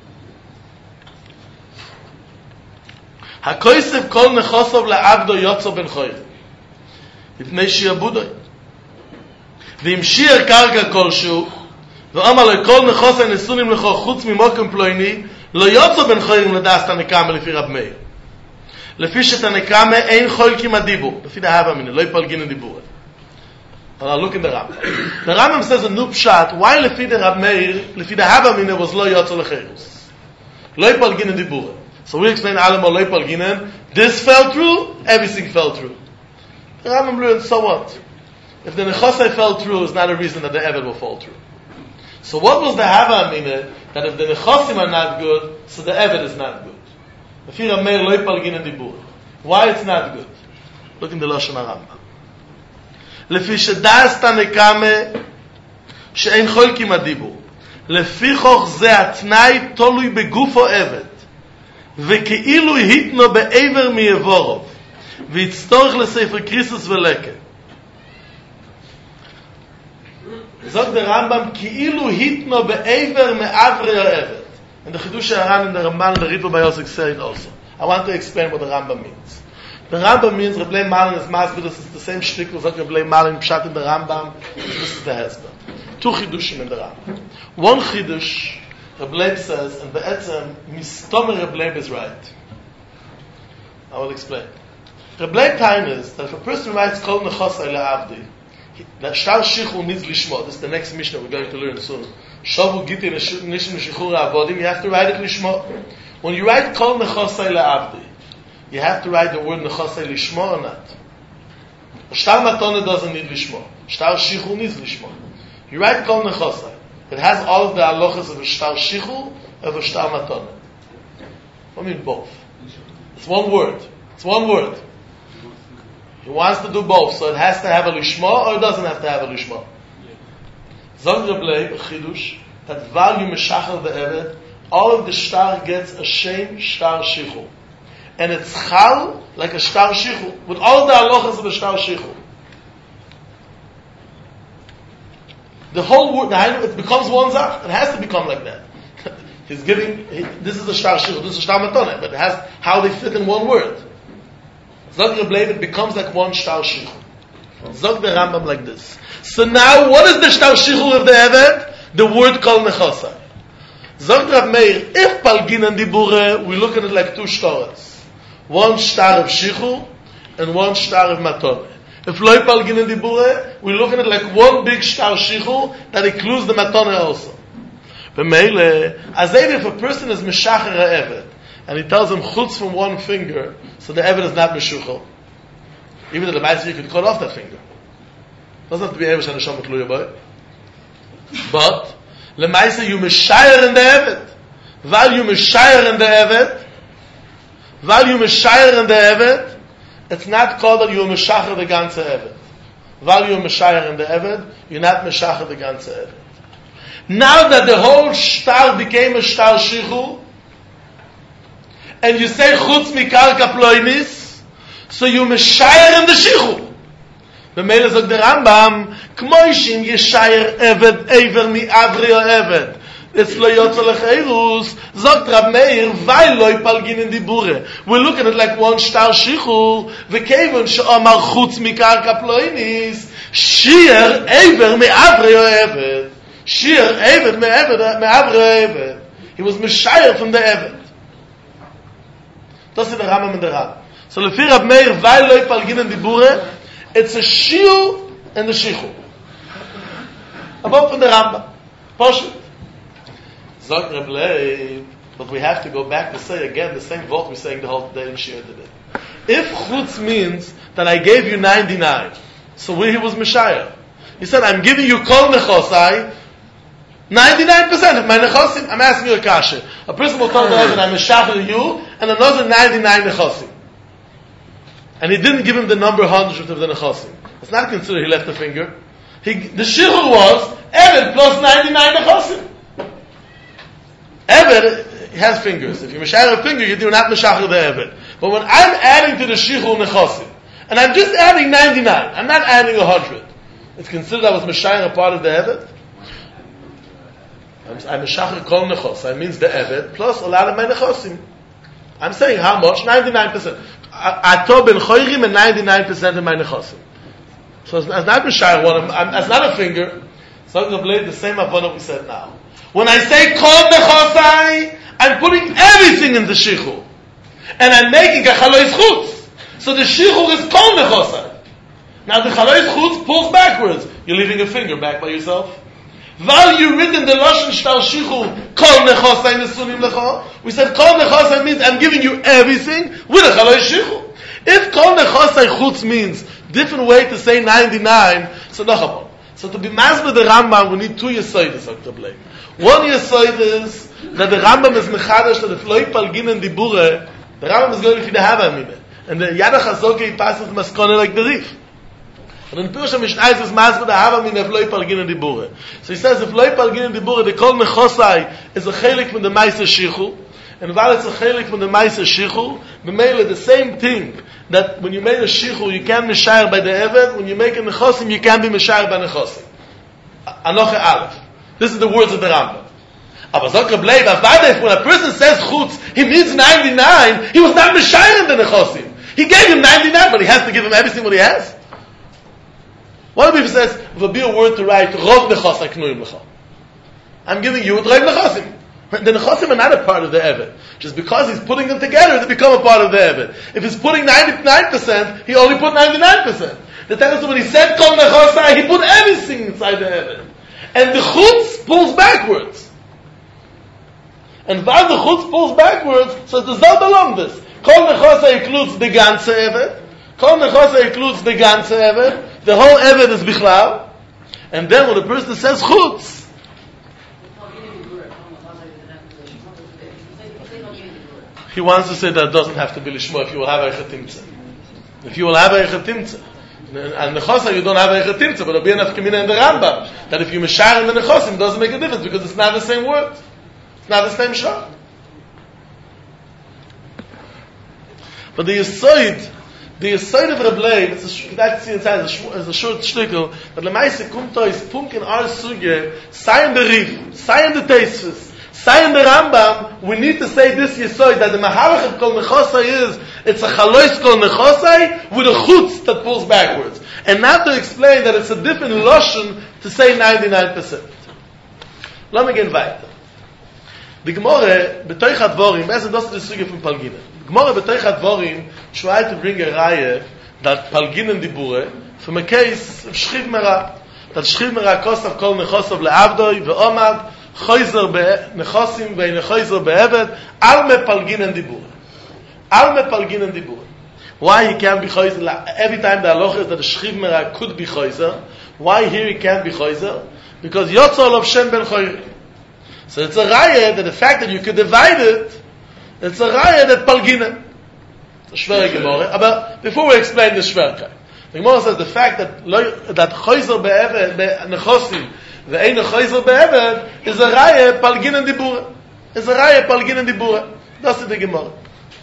HaKoisev kol nechosov le'avdo yotzo ben choyr, לפני שיעבודו. ואם שיר קרקע כלשהו, ואמר לו, כל נכוס הנסונים לכו חוץ ממוקם פלויני, לא יוצא בין חוירים לדעת הנקמה לפי רב מאיר. לפי שתנקמה אין חול כמעט דיבור. לפי דהבה מיני, לא יפלגין הדיבור. Now look in the Rambam. The Rambam says a new pshat, why לפי דרב מאיר, לפי דהבה מיני was לא יוצא לחירוס. לא יפלגין הדיבור. So we explain Alamo לא יפלגין, this fell through, everything fell through. The Rambam learned, so what? If the Nechosai fell through, it's not a reason that the Eved will fall through. So what was the Hava Amina? That if the Nechosim are not good, so the Eved is not good. Why it's not good? Look in the Lashon HaRambam. לפי שדעת הנקמה שאין חולקים הדיבור. לפי חוך זה התנאי תלוי בגופו עבד. וכאילו היתנו בעבר מיבורוב. ויצטורך לספר קריסוס ולקה. זאת der Rambam, כאילו היתנו בעבר מעברי העבד. And the Chidush HaRan and the Ramban and the Ritva by Yosef say it also. I want to explain what the Rambam means. The Rambam means Reblei Malin is Masbid, this is the same shtick was like Reblei Malin Pshat in the Rambam. This is the Hezbollah. 2 Chidushim in the Rambam. One Chidush, Reblei says, and Be'etzem, Mistomer Reblei is right. I will explain. Reblei time is that if a person writes Kol Nechosai Le'avdi, that Shtar Shichur needs Lishmo. This is the next Mishnah we're going to learn soon. Shavu Giti Nishim Shichur Avodim, you have to write it Lishmo. When you write Kol Nechosai Le'avdi, you have to write the word Nechosai Lishmo or not? Shtar Matone doesn't need Lishma. Shtar Shichu needs Lishma. You write Kol Nechosai. It has all of the halachas of a Shtar Shichu of a Shtar Matone. I mean both. It's one word. It's one word. He wants to do both, so it has to have a Lishma or it doesn't have to have a Lishma. Zog Reblei, a Chidush, that while you Meshachar the Evet, all of the Shtar gets a Shem Shtar Shichu. And it's Chal like a Shtar Shichu, with all the halachas of a Shtar Shichu. The whole word, it becomes one Zach. It has to become like that. He's giving, this is a Shtar Shichu, this is a Shtar Matone, but it has how they fit in one word. Zog Reblei, it becomes like one Shtar Shichu. Zog the Rambam like this. So now, what is the Shtar Shichu of the Evet? The word Kol Nechosai. Zog Rav Meir, if Palgin and Dibure, we look at it like two Shtaras. One Shtar of Shichu, and one Shtar of Matone. If Loi Palgin and Dibure, we look at it like one big Shtar Shichu, that includes the Matone also. B'meile, as if a person is Meshacher Evet, and he tells him chutz from one finger, so the Evet is not Meshuchel. Even though the Meister you could cut off that finger. Doesn't have to be Eresh and Neshama Tluya Boy. But, the Meister you Meshayer in the Evet. While you Meshayer in the Evet, it's not called that you Meshacher the ganze Evet. While you Meshayer in the Evet, you're not Meshacher the ganze Evet. Now that the whole Shtar became a Shtar Shichu, and you say Chutz Mikarka Ploinis, so you Meshayer in the Shichu. The Meile sagt der Rambam, Kmoishim Yeshayer Evet Eiver Mi Avri Evet. It's lo yotzalech eirus, sagt Rab Meir, weil lo ipalgin in Dibure. We look at it like one Shtar Shichu, v'kevon she'omar chutz mikarka ploinis, shir eiver me'avri evet. Shir eiver me'avri evet. He was Meshayr from the evet. Das ist der Rambam in der Rambam. So lefi Rab Meir, weil lo ipalgin in Dibure, it's a shir and the Shichu. Above from the Rambam. Poshut. Zog Reblei, but we have to go back to say again the same word we're saying the whole day in Shir today. If chutz means that I gave you 99, so he was Meshayah. He said, I'm giving you kol nechosai, 99% of my nechosim. I'm asking you a kasha. A person will tell the other, I'm Meshachah you, and another 99 nechosim. And he didn't give him the number 100 of the nechosim. It's not considered he left a finger. The shichur was, Evan plus 99 nechosim. Evet has fingers. If you meshach a finger, you do not meshach the Evet. But when I'm adding to the shichul nechosim, and I'm just adding 99, I'm not adding 100, it's considered I was meshach a part of the Evet. I'm meshach kol nechos. That means the Evet plus a lot of my nechosim. I'm saying how much? 99%. Ato ben choyrim and 99% of my nechosim. So it's not meshach one. It's not a finger. So I'm going to blame the same avona we said now. When I say kol nechosai, I'm putting everything in the shichu. And I'm making a chalois chutz. So the shichu is kol nechosai. Now the chalois chutz pulls backwards. You're leaving a finger back by yourself. While you read in the Lashon Shtar Shichu, kol nechosai nesunim lecho, we said kol nechosai means I'm giving you everything with a chalois shichu. If kol nechosai chutz means different way to say 99, so nachabon. So to be mazbeh the Rambam, we need two yesoides, Dr. Blake. One yesoid is that the Rambam is mechadash that if lo yipalgin and dibure, the Rambam is going to the hava mine. And the Yadach HaZoke passes maskone like the Rif. And in Pirush HaMishnah is mazbeh the hava mine if lo yipalgin and dibure. So he says if lo yipalgin and dibure, the kol nechosai is a chelik from the Maisa Shichu. And while it's a chelik from the Maisa Shichu, b'meila the same thing, that when you make a Shichu, you can meshayr by the Evet, when you make a nechosim, you can be meshayr by nechosim. Anoche Aleph. This is the words of the Rambam. Aber Zok Reblei, when a person says chutz, he means 99, he was not meshayr in the nechosim. He gave him 99, but he has to give him everything what he has. One of people says, if it be a word to write, rov nechosai knuim lecha. I'm giving you a rov nechosim. The nechosim are not a part of the Evet. Just because he's putting them together, they become a part of the Evet. If he's putting 99%, he only put 99%. The Tana, when he said kol nechosai, he put everything inside the Evet. And the chutz pulls backwards. And while the chutz pulls backwards, so the zal along this. Kol nechosai includes the ganze Evet. Kol Nechosai includes the ganze Eved, the whole Eved is Bichlal, and then when the person says Chutz, he wants to say that it doesn't have to be Lishma if you will have Eichet Timtzeh. If you will have Eichet Timtzeh. And Nechosai you don't have Eichet Timtzeh, but it'll be enough Kamina in the Rambam, that if you Meshar in the Nechosim, it doesn't make a difference, because it's not the same word. It's not the same shot. But the Yesod of Reb Leib, that's inside, is a short shtickle, but the Meise Kumto is Punk in our Suge, Sayin the Rif, Sayin the Teisvis, Sayin the Rambam, we need to say this Yesod, that the Mahalach of Kol Nechosai is, it's a Chalois Kol Nechosai with a Chutz that pulls backwards. And not to explain that it's a different Loshen to say 99%. Let me get weiter. The Gemara, B'toich HaDvorim, Bezer das ist die Suge von Palginen. The Gemara B'toich HaDvorim tried to bring a raya that Palginen Dibure from a case of Shchiv Merah. That Shchiv Merah Kosav Kol Nechosov Le'avdoi Ve'omad Choyzer Be'nechosim Ve'nechoyzer Be'eved Alme Palginen Dibure. Alme Palginen Dibure. Why he can't be Choyzer? Every time the halacha is that the Shchiv Merah could be Choyzer. Why here he can't be Choyzer? Because Yotzol of Shem Ben Choyri. So it's a raya that the fact that you could divide it, it's a raya that Palginen. It's a Shver Gemara. But before we explain the Shverkai, the Gemara says the fact that Choyzer Be'eved, Nechosim, Ve'ein Choyzer Be'eved, is a raya Palginen Dibura. It's a raya Palginen Dibura. That's the Gemara.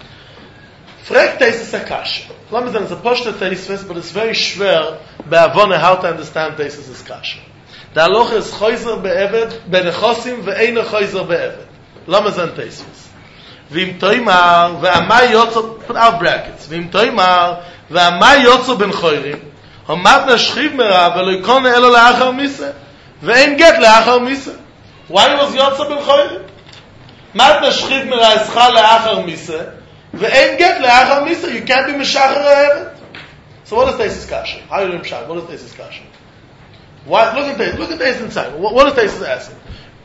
Frek Teisus Akasha. Let me say, it's a Poshta Teisus, but it's very schwer Be'avone how to understand Teisus Akasha. The halacha is Choyzer Be'eved, Be'nechosim, Ve'ein Choyzer Be'eved. Lama zan Teisus. V'im toimar, ve'amai yotzo, put out brackets, v'im toimar, ve'amai yotzo ben choyrim, homatna shchiv mera, ve'lo yikone elo le'achar misa, ve'ein get le'achar misa. Why was yotzo ben choyrim? Matna shchiv mera is chal le'achar misa, ve'ein get le'achar misa. You can't be meshachar ha'eved. So what is Teisus Kasha? How do you meshachar? What is Teisus Kasha? Why? Look at Teisus inside. What is Teisus asking?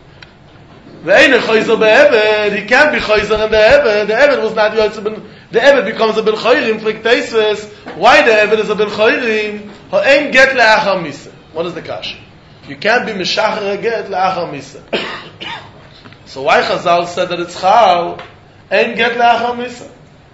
Ve'ein choyzer be'eved, he can't be choyzer in the eved. The eved was not yotzer ben, the eved becomes a ben choyrim, flik teisves. Why the eved is a ben choyrim? Ho'ein get le'achar misa. What is the kasha? You can't be meshachar get le'achar misa. So why Chazal said that it's chal, ein get le'achar misa?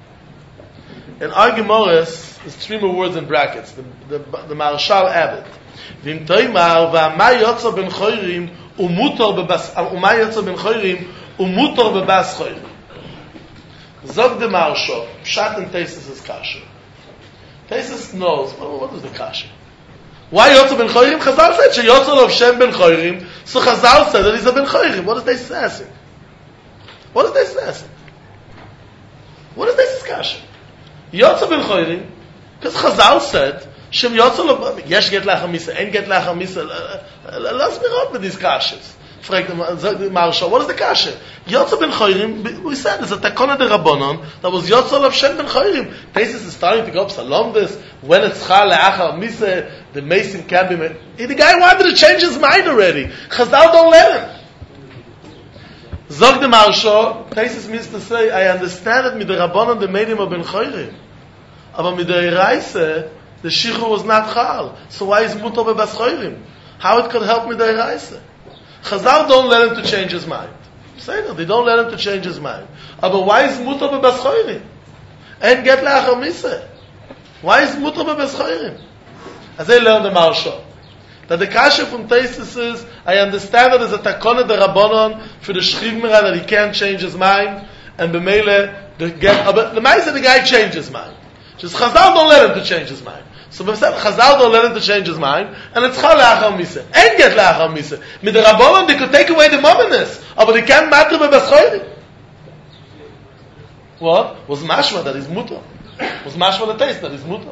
In our Gemaras, there's three more words in brackets. The Marshal added. V'im toimar, v'amai yotzer ben choyrim, umutor bebas umay yotzer ben choyrim umutor bebas choyrim. Zog the Marsha, Pshat and Teisus is kasha. Teisus knows, what is the kasha? Why yotzer ben choyrim? Chazal said, she yotzer of Shem ben choyrim, so Chazal said that he's a ben choyrim. What is Teisus asking? What is Teisus asking? What is Teisus kasha? Yotzer ben choyrim, because Chazal said, Shem Yotzel, yesh get lachar misa, ein get lachar misa. Let's be right with these kashas. Frag the Marsha, what is the kasha? Yotzel ben choyrim, we said, it's a takona de Rabbanon, that was Yotzel of Shem ben choyrim. Teisus is starting to go up Salom this, when it's chal lachar misa, the mason can't be made. The guy wanted to change his mind already. Chazal don't let him. Zog the Marsha, Teisus means to say, I understand it, mit the Rabbanon, the made him a ben choyrim. Aber mit der Reise, the shichur was not chal. So why is mutar bebas choyrim? How it could help me the Reise? Chazal don't let him to change his mind. Say no, they don't let him to change his mind. But why is mutar bebas choyrim? And get le'achar misa. Why is mutar bebas choyrim? As they learn the Marsha. That the kasha from Teisus is, I understand that there's a takona de Rabbanon for the shchiv mera that he can't change his mind, and b'meile the Maisa the guy changed his mind. Just Chazal don't let him to change his mind. So we said Chazal don't let him to change his mind, and it's chal le'achar misa. Ain't get le'achar misa. Mit the Rabbanon they could take away the mominess, but they can't matter bebas choyrim. What? Was mashma that is mutar. Was mashma the taste that is mutar.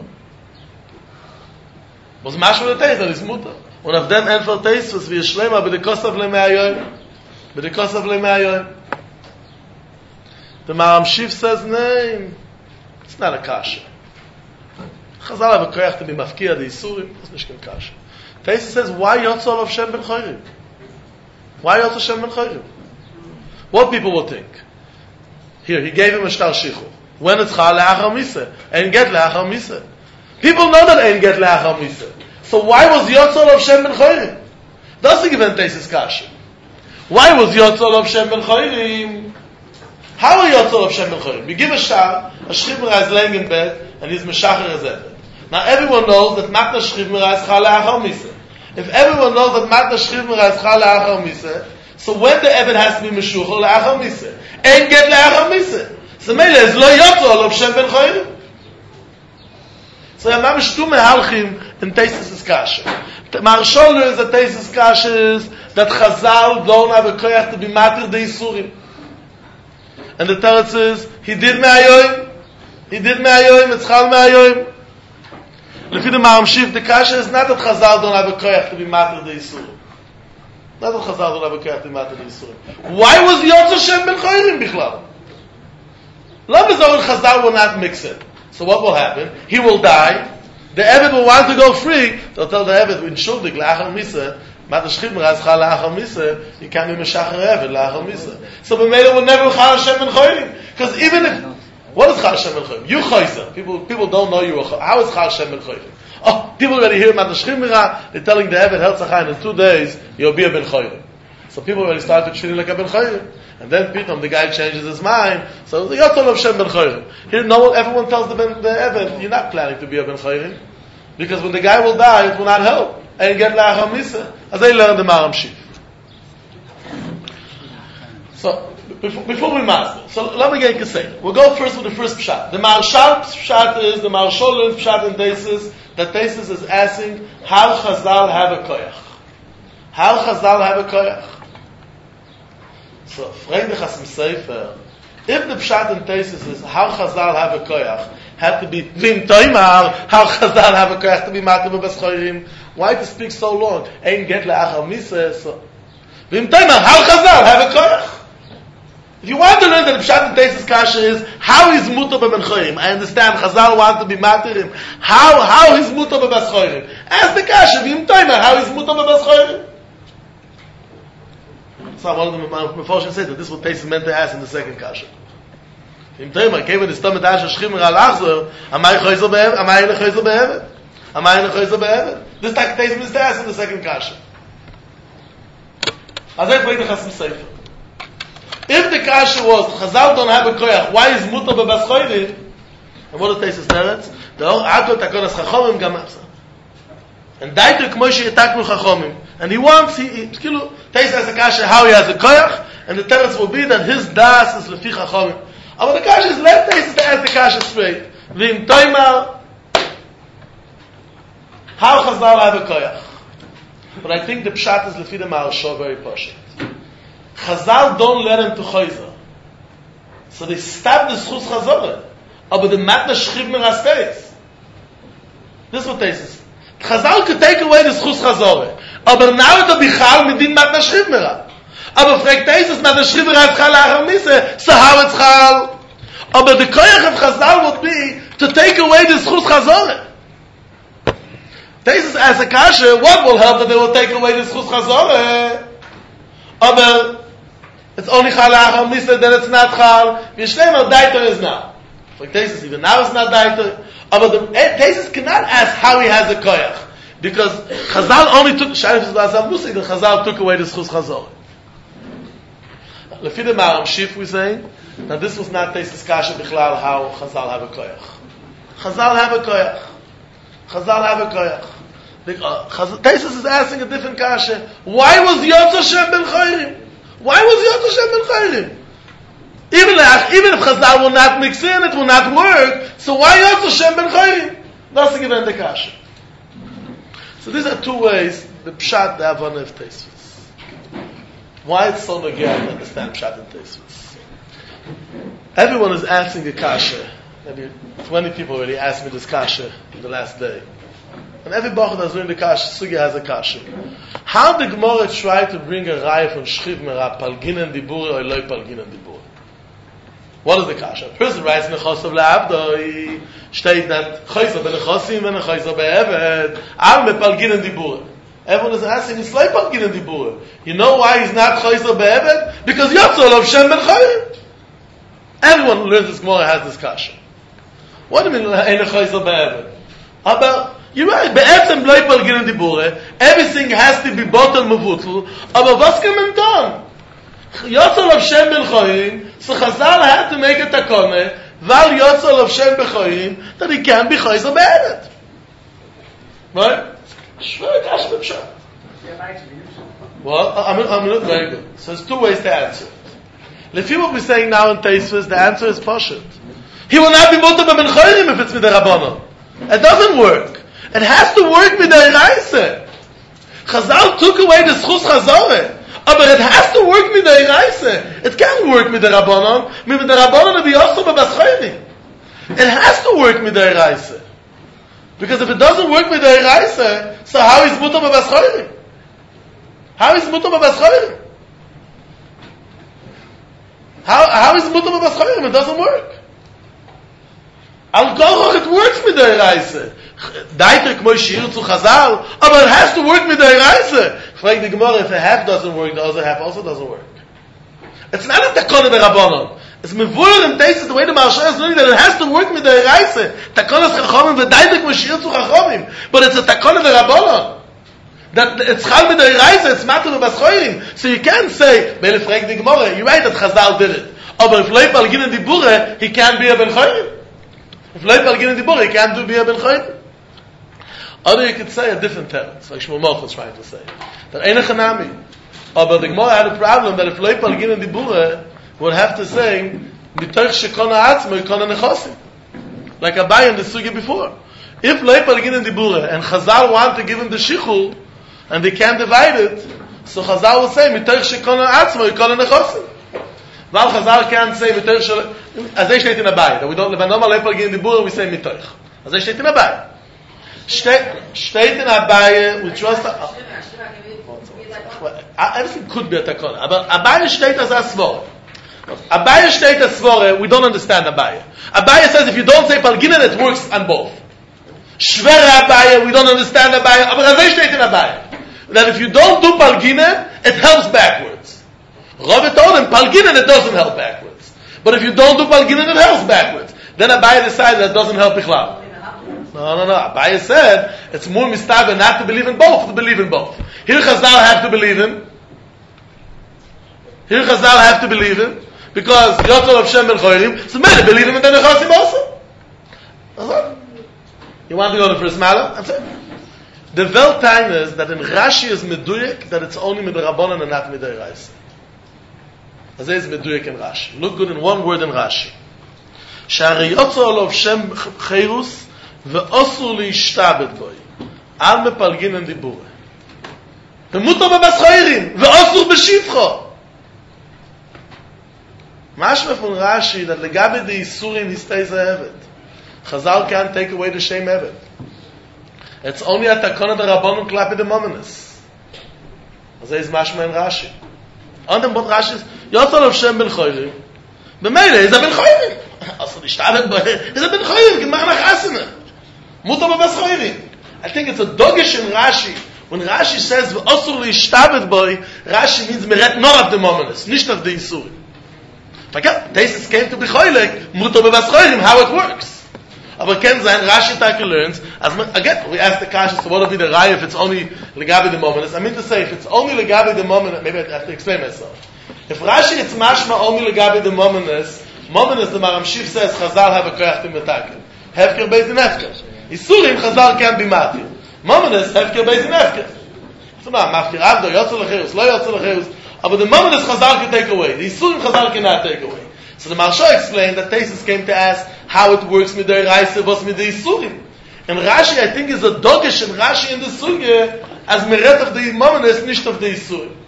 Was mashma the taste that is mutar. Und auf dem Endfall taste was wir schlemmer bei der Kosav le'me'ayoyim. Bei der Kosav le'me'ayoyim. The Maram Shif says, no, it's not a kasha. Chazal have a koyach to be mafkiya the Yisurim, it's nicht kein kasha. Teisus says, why Yotzol of Shem ben Choyrim? Why Yotzol Shem ben Choyrim? What people will think? Here, he gave him a shtar shichur. When it's chal le'achar misa, and get le'achar misa. People know that ain't get le'achar miseh. So why was Yotzol of Shem ben Choyrim? Doesn't give an Teisus Kasha. Why was Yotzol of Shem ben Choyrim? How are Yotzol of Shem ben Choyrim? You give a shar, a Shchivra is laying in bed, and he's Meshacher as Eved. Now everyone knows that Matna Shchivra is Chal le'achar miseh. If everyone knows that Matna Shchivra is Chal le'achar miseh, so when the Eved has to be Meshuchel le'achar miseh, ain't get le'achar miseh. So Mele is Lo Yotzol of Shem ben Choyrim. So I'm not two mehalchim in Teisus Kasha. Marshal is that Teisus Kasha is that Chazal don't have a koyach to be matir de Yisurim. And the teretz is, he did me'ayoyim, it's chal me'ayoyim. Lefi the Mahamshif, the Kasha is not that Chazal don't have a koyach to be matir de Yisurim. Not that Chazal don't have a koyach to be matir de Yisurim. Why was Yotzol Shem ben Choyrim bichlal? Love is when Chazal will not mix it. So what will happen? He will die. The Eved will want to go free. They'll tell the Eved, in Shuldik, La'achar Miseh, Mata Shchivra is Chal La'achar Miseh, you can't be Meshacher Eved, La'achar Miseh. So B'meila will never Chal Hashem ben Choyrim. Because even if, what is Chal Hashem ben Choyrim? You Chayzer. People don't know you. How is Chal Hashem ben Choyrim? Oh, people already hear Mata Shchivra, they're telling the Eved, Herzachain, in 2 days, you'll be a ben Choyrim. So people already started treating like a ben Choyrim. And then Pitom, the guy changes his mind. So the Yotzol of Shem ben Choyrim. Here, everyone tells the Eved, you're not planning to be a ben Choyrim. Because when the guy will die, it will not help. And get le'achar miseh. As they learn the Mahamshif. So, before we master, so let me get a say. We'll go first with the first pshat. The Marshal pshat is, the Marshal learns pshat in Teisus, that Teisus is asking, how Chazal have a koyach? How Chazal have a koyach? So, frag the Chasim Sefer, if the pshat in Teisus is, how Chazal have a koyach, had to be Vim Toimar, how Chazal have a koyach to be Matir B'Bas Choyrim. Why to speak so long? Ain't get le'achar miseh. So Vim Toimar, how Chazal have a koyach. If you want to learn that the pshat in Teisus Kasha is how is Mutar B'Ben Choyrim. I understand Chazal wants to be Matirim. How is Mutar B'Bas Choyrim? Ask the Kasha, Vim Toimar, how is Mutar B'Bas Choyrim? So one of the Mefarshim said that this is what Teisus meant to ask in the second Kasha. Im Tema geben das damit as schrimmer alachzer, amay khoizer be'ev, amay le khoizer be'ev. Amay le khoizer be'ev. This tak Teisus is asked in the second Kasha. As I played the Chasim Sefer. If the Kasha was Chazal don't have a koyach, why is Mutar B'Bas Choyrim? And what does Teisus teretz? The Akot Takonas Chachomim gamasa. And Daitu K'moshe Yitakmu Chachomim. And he wants, Teisus has a Kasha how he has a koyach, and the teretz will be that his das is lefi Chachomim. But the Kasha is left Teisus to ask the Kasha straight. V'im Toimar, how Chazal have a koyach? But I think the pshat is lefi the Marashah very poshut. Chazal don't let him to Chayzer. So they stop the Schus Chazorah. But the Matna Shchivra stays. This is what Teisus. Chazal could take away the Schus Chazorah. But now the Bichal Midin Matna Shchivra. Aber fragt Teisus, Matna Shchivra is Chal La'achar Miseh, so how it's Chal? But the Koyach of Chazal would be to take away the Schus Chazorah. Teisus asks a Kasha, what will help that they will take away the Schus Chazorah? Aber it's only Chal La'achar Miseh, then it's not Chal. V'yishleim Daiter is now. Like Teisus, even now it's not Daiter. But Teisus cannot ask how he has a Koyach. Because Chazal only took, Sharif is Ba'asam Musik, that Chazal took away the Schus Chazorah. Lefi the Mahamshif, we say, now this was not Teisus Kasha Bichlal, how Chazal have a koyach. Chazal have a koyach. Chazal have a koyach. Teisus is asking a different Kasha. Why was Yotzol Shem ben Choyrim? Why was Yotzol Shem ben Choyrim? Even if Chazal will not mix in, it will not work. So why Yotzol Shem ben Choyrim? That's again the Kasha. So these are two ways, the Pshat, the Havana of Teisus. Why it's so nagel to understand Pshat and Teisus? Everyone is asking a kasha. Maybe 20 people already asked me this kasha in the last day. And every bachar that's doing the kasha, Sugi has a kasha. How the Gemara try to bring a raya from Shchiv Merah, Palginen Dibur or Eloi Palginen Dibur? What is the kasha? A person writes Nechosav Le'abdoi, state that Choysa Benechosim and Choysa Be'eved, Al Me Palginen Dibur. Everyone is asking, it's like Palginen Dibur. You know why he's not Choysa Be'eved? Because Yotzol of Shem ben Choyrim. Everyone who learns this Gemara has this kasha. What do you mean, Ein Choysa Be'eved? Aber you're right. Be'etzem lo yipalgin in dibure. Everything has to be bottled mevutel. Aber was kann man tun? Yotzol of Shem ben Choyim. So Chazal had to make a takone. Val Yotzol of Shem ben Choyim. That he can be Choyzer be'edet. Right? Shver kash b'pshat. Well, I'm not very good. So there's two ways to answer it. Lefi what we're saying now in Teisvus, the answer is Pashut. He will not be mutter ben Choyim if it's with the Rabbanon. It doesn't work. It has to work with the Iraise. Chazal took away the Schus Chazore. But it has to work with the Iraise. It can't work with the Rabbanon. With the Rabbanon, it also b'baschayim. It has to work with the Iraise. Because if it doesn't work with the Iraise, so how is mutter b'baschayim? How is mutter b'baschayim? How is mutter b'baschayim? It doesn't work. Al-Koch, it works with the Iraise. Daiter k'moi shir zu Chazal, but it has to work with the Iraise. Frag the Gemara, if a half doesn't work, the other half also doesn't work. It's not a takon of the Rabbanon. It's mevur and taste the way the Maharsha is learning that it has to work with the Iraise. Takon is Chachamim, but daiter k'moi shir zu Chachamim. But it's a takon of the Rabbanon. That it's chal with the Iraise, it's matter of Baschoyim. So you can't say, Mele frag the Gemara, you're right that Chazal did it. But if Leif al-Gin in Dibure, he can't be a Ben Choyim. If Leif al-Gin in Dibure, he can't be a Ben Choyim. Or you could say a different teretz, like Shmuel Moch was trying to say. That ain't a chanami. But the Gemara had a problem that if Leif al-Gin in Dibure would have to say, Mitoch shekona atzmo yikona nechosim. Like Abai in the sugi before. If Leif al-Gin in Dibure and Chazal want to give him the shichul, and they can't divide it, so Chazal will say, Mitoch shekona atzmo yikona nechosim. While Chazal can't say Mitoch shekona, as they state in Abai, that we don't, when normal Leif al-Gin in Dibure, we say Mitoch. As they state in Abai. Steht in Abaye, we trust everything could be a takon. But Abaye steht as a svore. Abaye steht as svore, we don't understand Abaye. Abaye says if you don't say Palginen, it works on both. Shvere Abaye, we don't understand Abaye. But Abaye steht in Abaye. That if you don't do Palginen, it helps backwards. Rove told him, Palginen, it doesn't help backwards. But if you don't do Palginen, it helps backwards. Then Abaye decided that it doesn't help Bichlal. No. Abaye said it's more mistaber not to believe in both, to believe in both. Here Chazal have to believe in. Because Yotzol of Shem ben Choyim, so maybe believe him in the Nechasim also. You want to go to the first matter? That's it. The well time is that in Rashi is meduyek that it's only with the Rabbanon and not with the Iraise. As is meduyek in Rashi. Look good in one word in Rashi. Shari Yotzol of Shem Cheirus ואוסור להשתעבד בוי על מפלגין אין דיבורה ומותר בבסחיירים ואוסור בשפחו משמע von Rashi that לגבי the Isurim he stays a Eved. Chazal can't take away the shame Eved. It's only a takon of the Rabbanon klapi the Mominus. אז זה is משמע in Rashi. On the bot Rashi is Yotzol of Shem ben Choyrim במילא is a ben Choyrim אוסור להשתעבד בוי is a ben Choyrim גמר נחסנה Mutar b'baschayrim. I think it's a dogish in Rashi. When Rashi says v'osur li'ishtabed boy, Rashi means meret nor of the mominus, nicht of the Yisurim. Like this came to be choylek mutar b'baschayrim, how it works. Aber ken sein Rashi Taki learns. As again, we ask the kasha, so what will be the raya if it's only legabi the mominus? I mean to say, if it's only legabi the mominus, maybe I have to explain myself. If Rashi it's mashma only legabi the mominus, the Maram Shif says Chazal have a koyach to metakel. Hefker beis in hefker. Isurim Chazal can't be matir. Mominus hefker beis in hefker. So now, maftir avdo, yotzol lecherus, lo yotzol lecherus. But the Mominus Chazal can take away. The Isurim Chazal cannot take away. So the Maharsha explained that Tesis came to ask how it works with the Reise, what's with the Isurim. And Rashi, I think, is a dogish in Rashi in the Sugya as meret of the Mominus, nicht of the Isurim.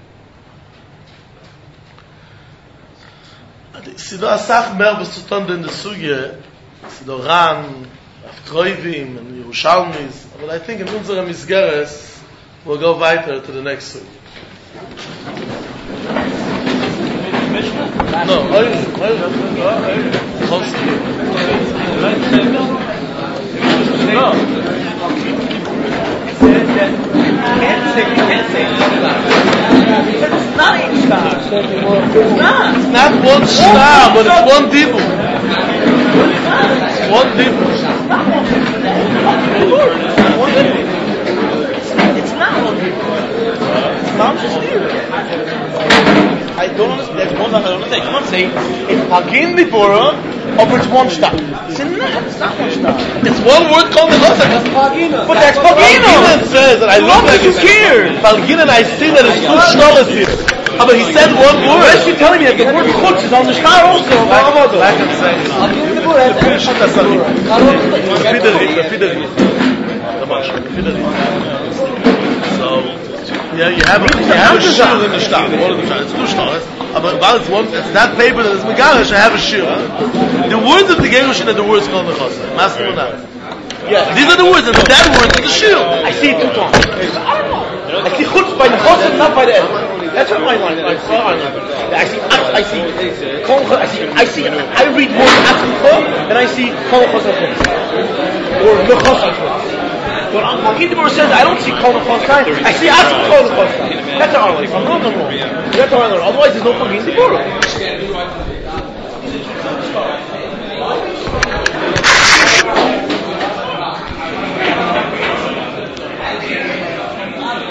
Sie do asach mehr was zu tun in der Sugya, sie do Ran, Kroivim and Yerushalmis, but I think in unserer Misgeres we'll go weiter to the next Sugya. No, it's not one star, but it's one dibur. It's one dibur. It's not one Mom's just here. I don't understand. That's one thing I don't understand. Come on, say it's Pagin Dibura, or it's one stop. It's not one stop. It's one word called Mechasa. That's Pagina. But that's Pagina. Pagina says that I look like you care. Pagina, and I see that it's two shnolas here. But he said one word. Why is she telling me that the word chutz is on the star also? Back and say, so, yeah, you have a shir in the shtar. It's two shtars. But it's that paper that is megarish. I have a shir. The words of the gerushin are the words called Mechasa. Master Monad. Yeah. These are the words, and that words are the shir. I see it 2 times. I don't know. I see chutz by the Mechasa, not by the end. That's what my line. I see. I read more Atzmicha than I see Kol Chosar or Mechasa. But Pagin Dibura says I don't see Kol Chosar. I see Atzmicha Kol Chosar. That's our line. If I'm wrong, I'm wrong. That's our line. Otherwise, there's no Pagin Dibura.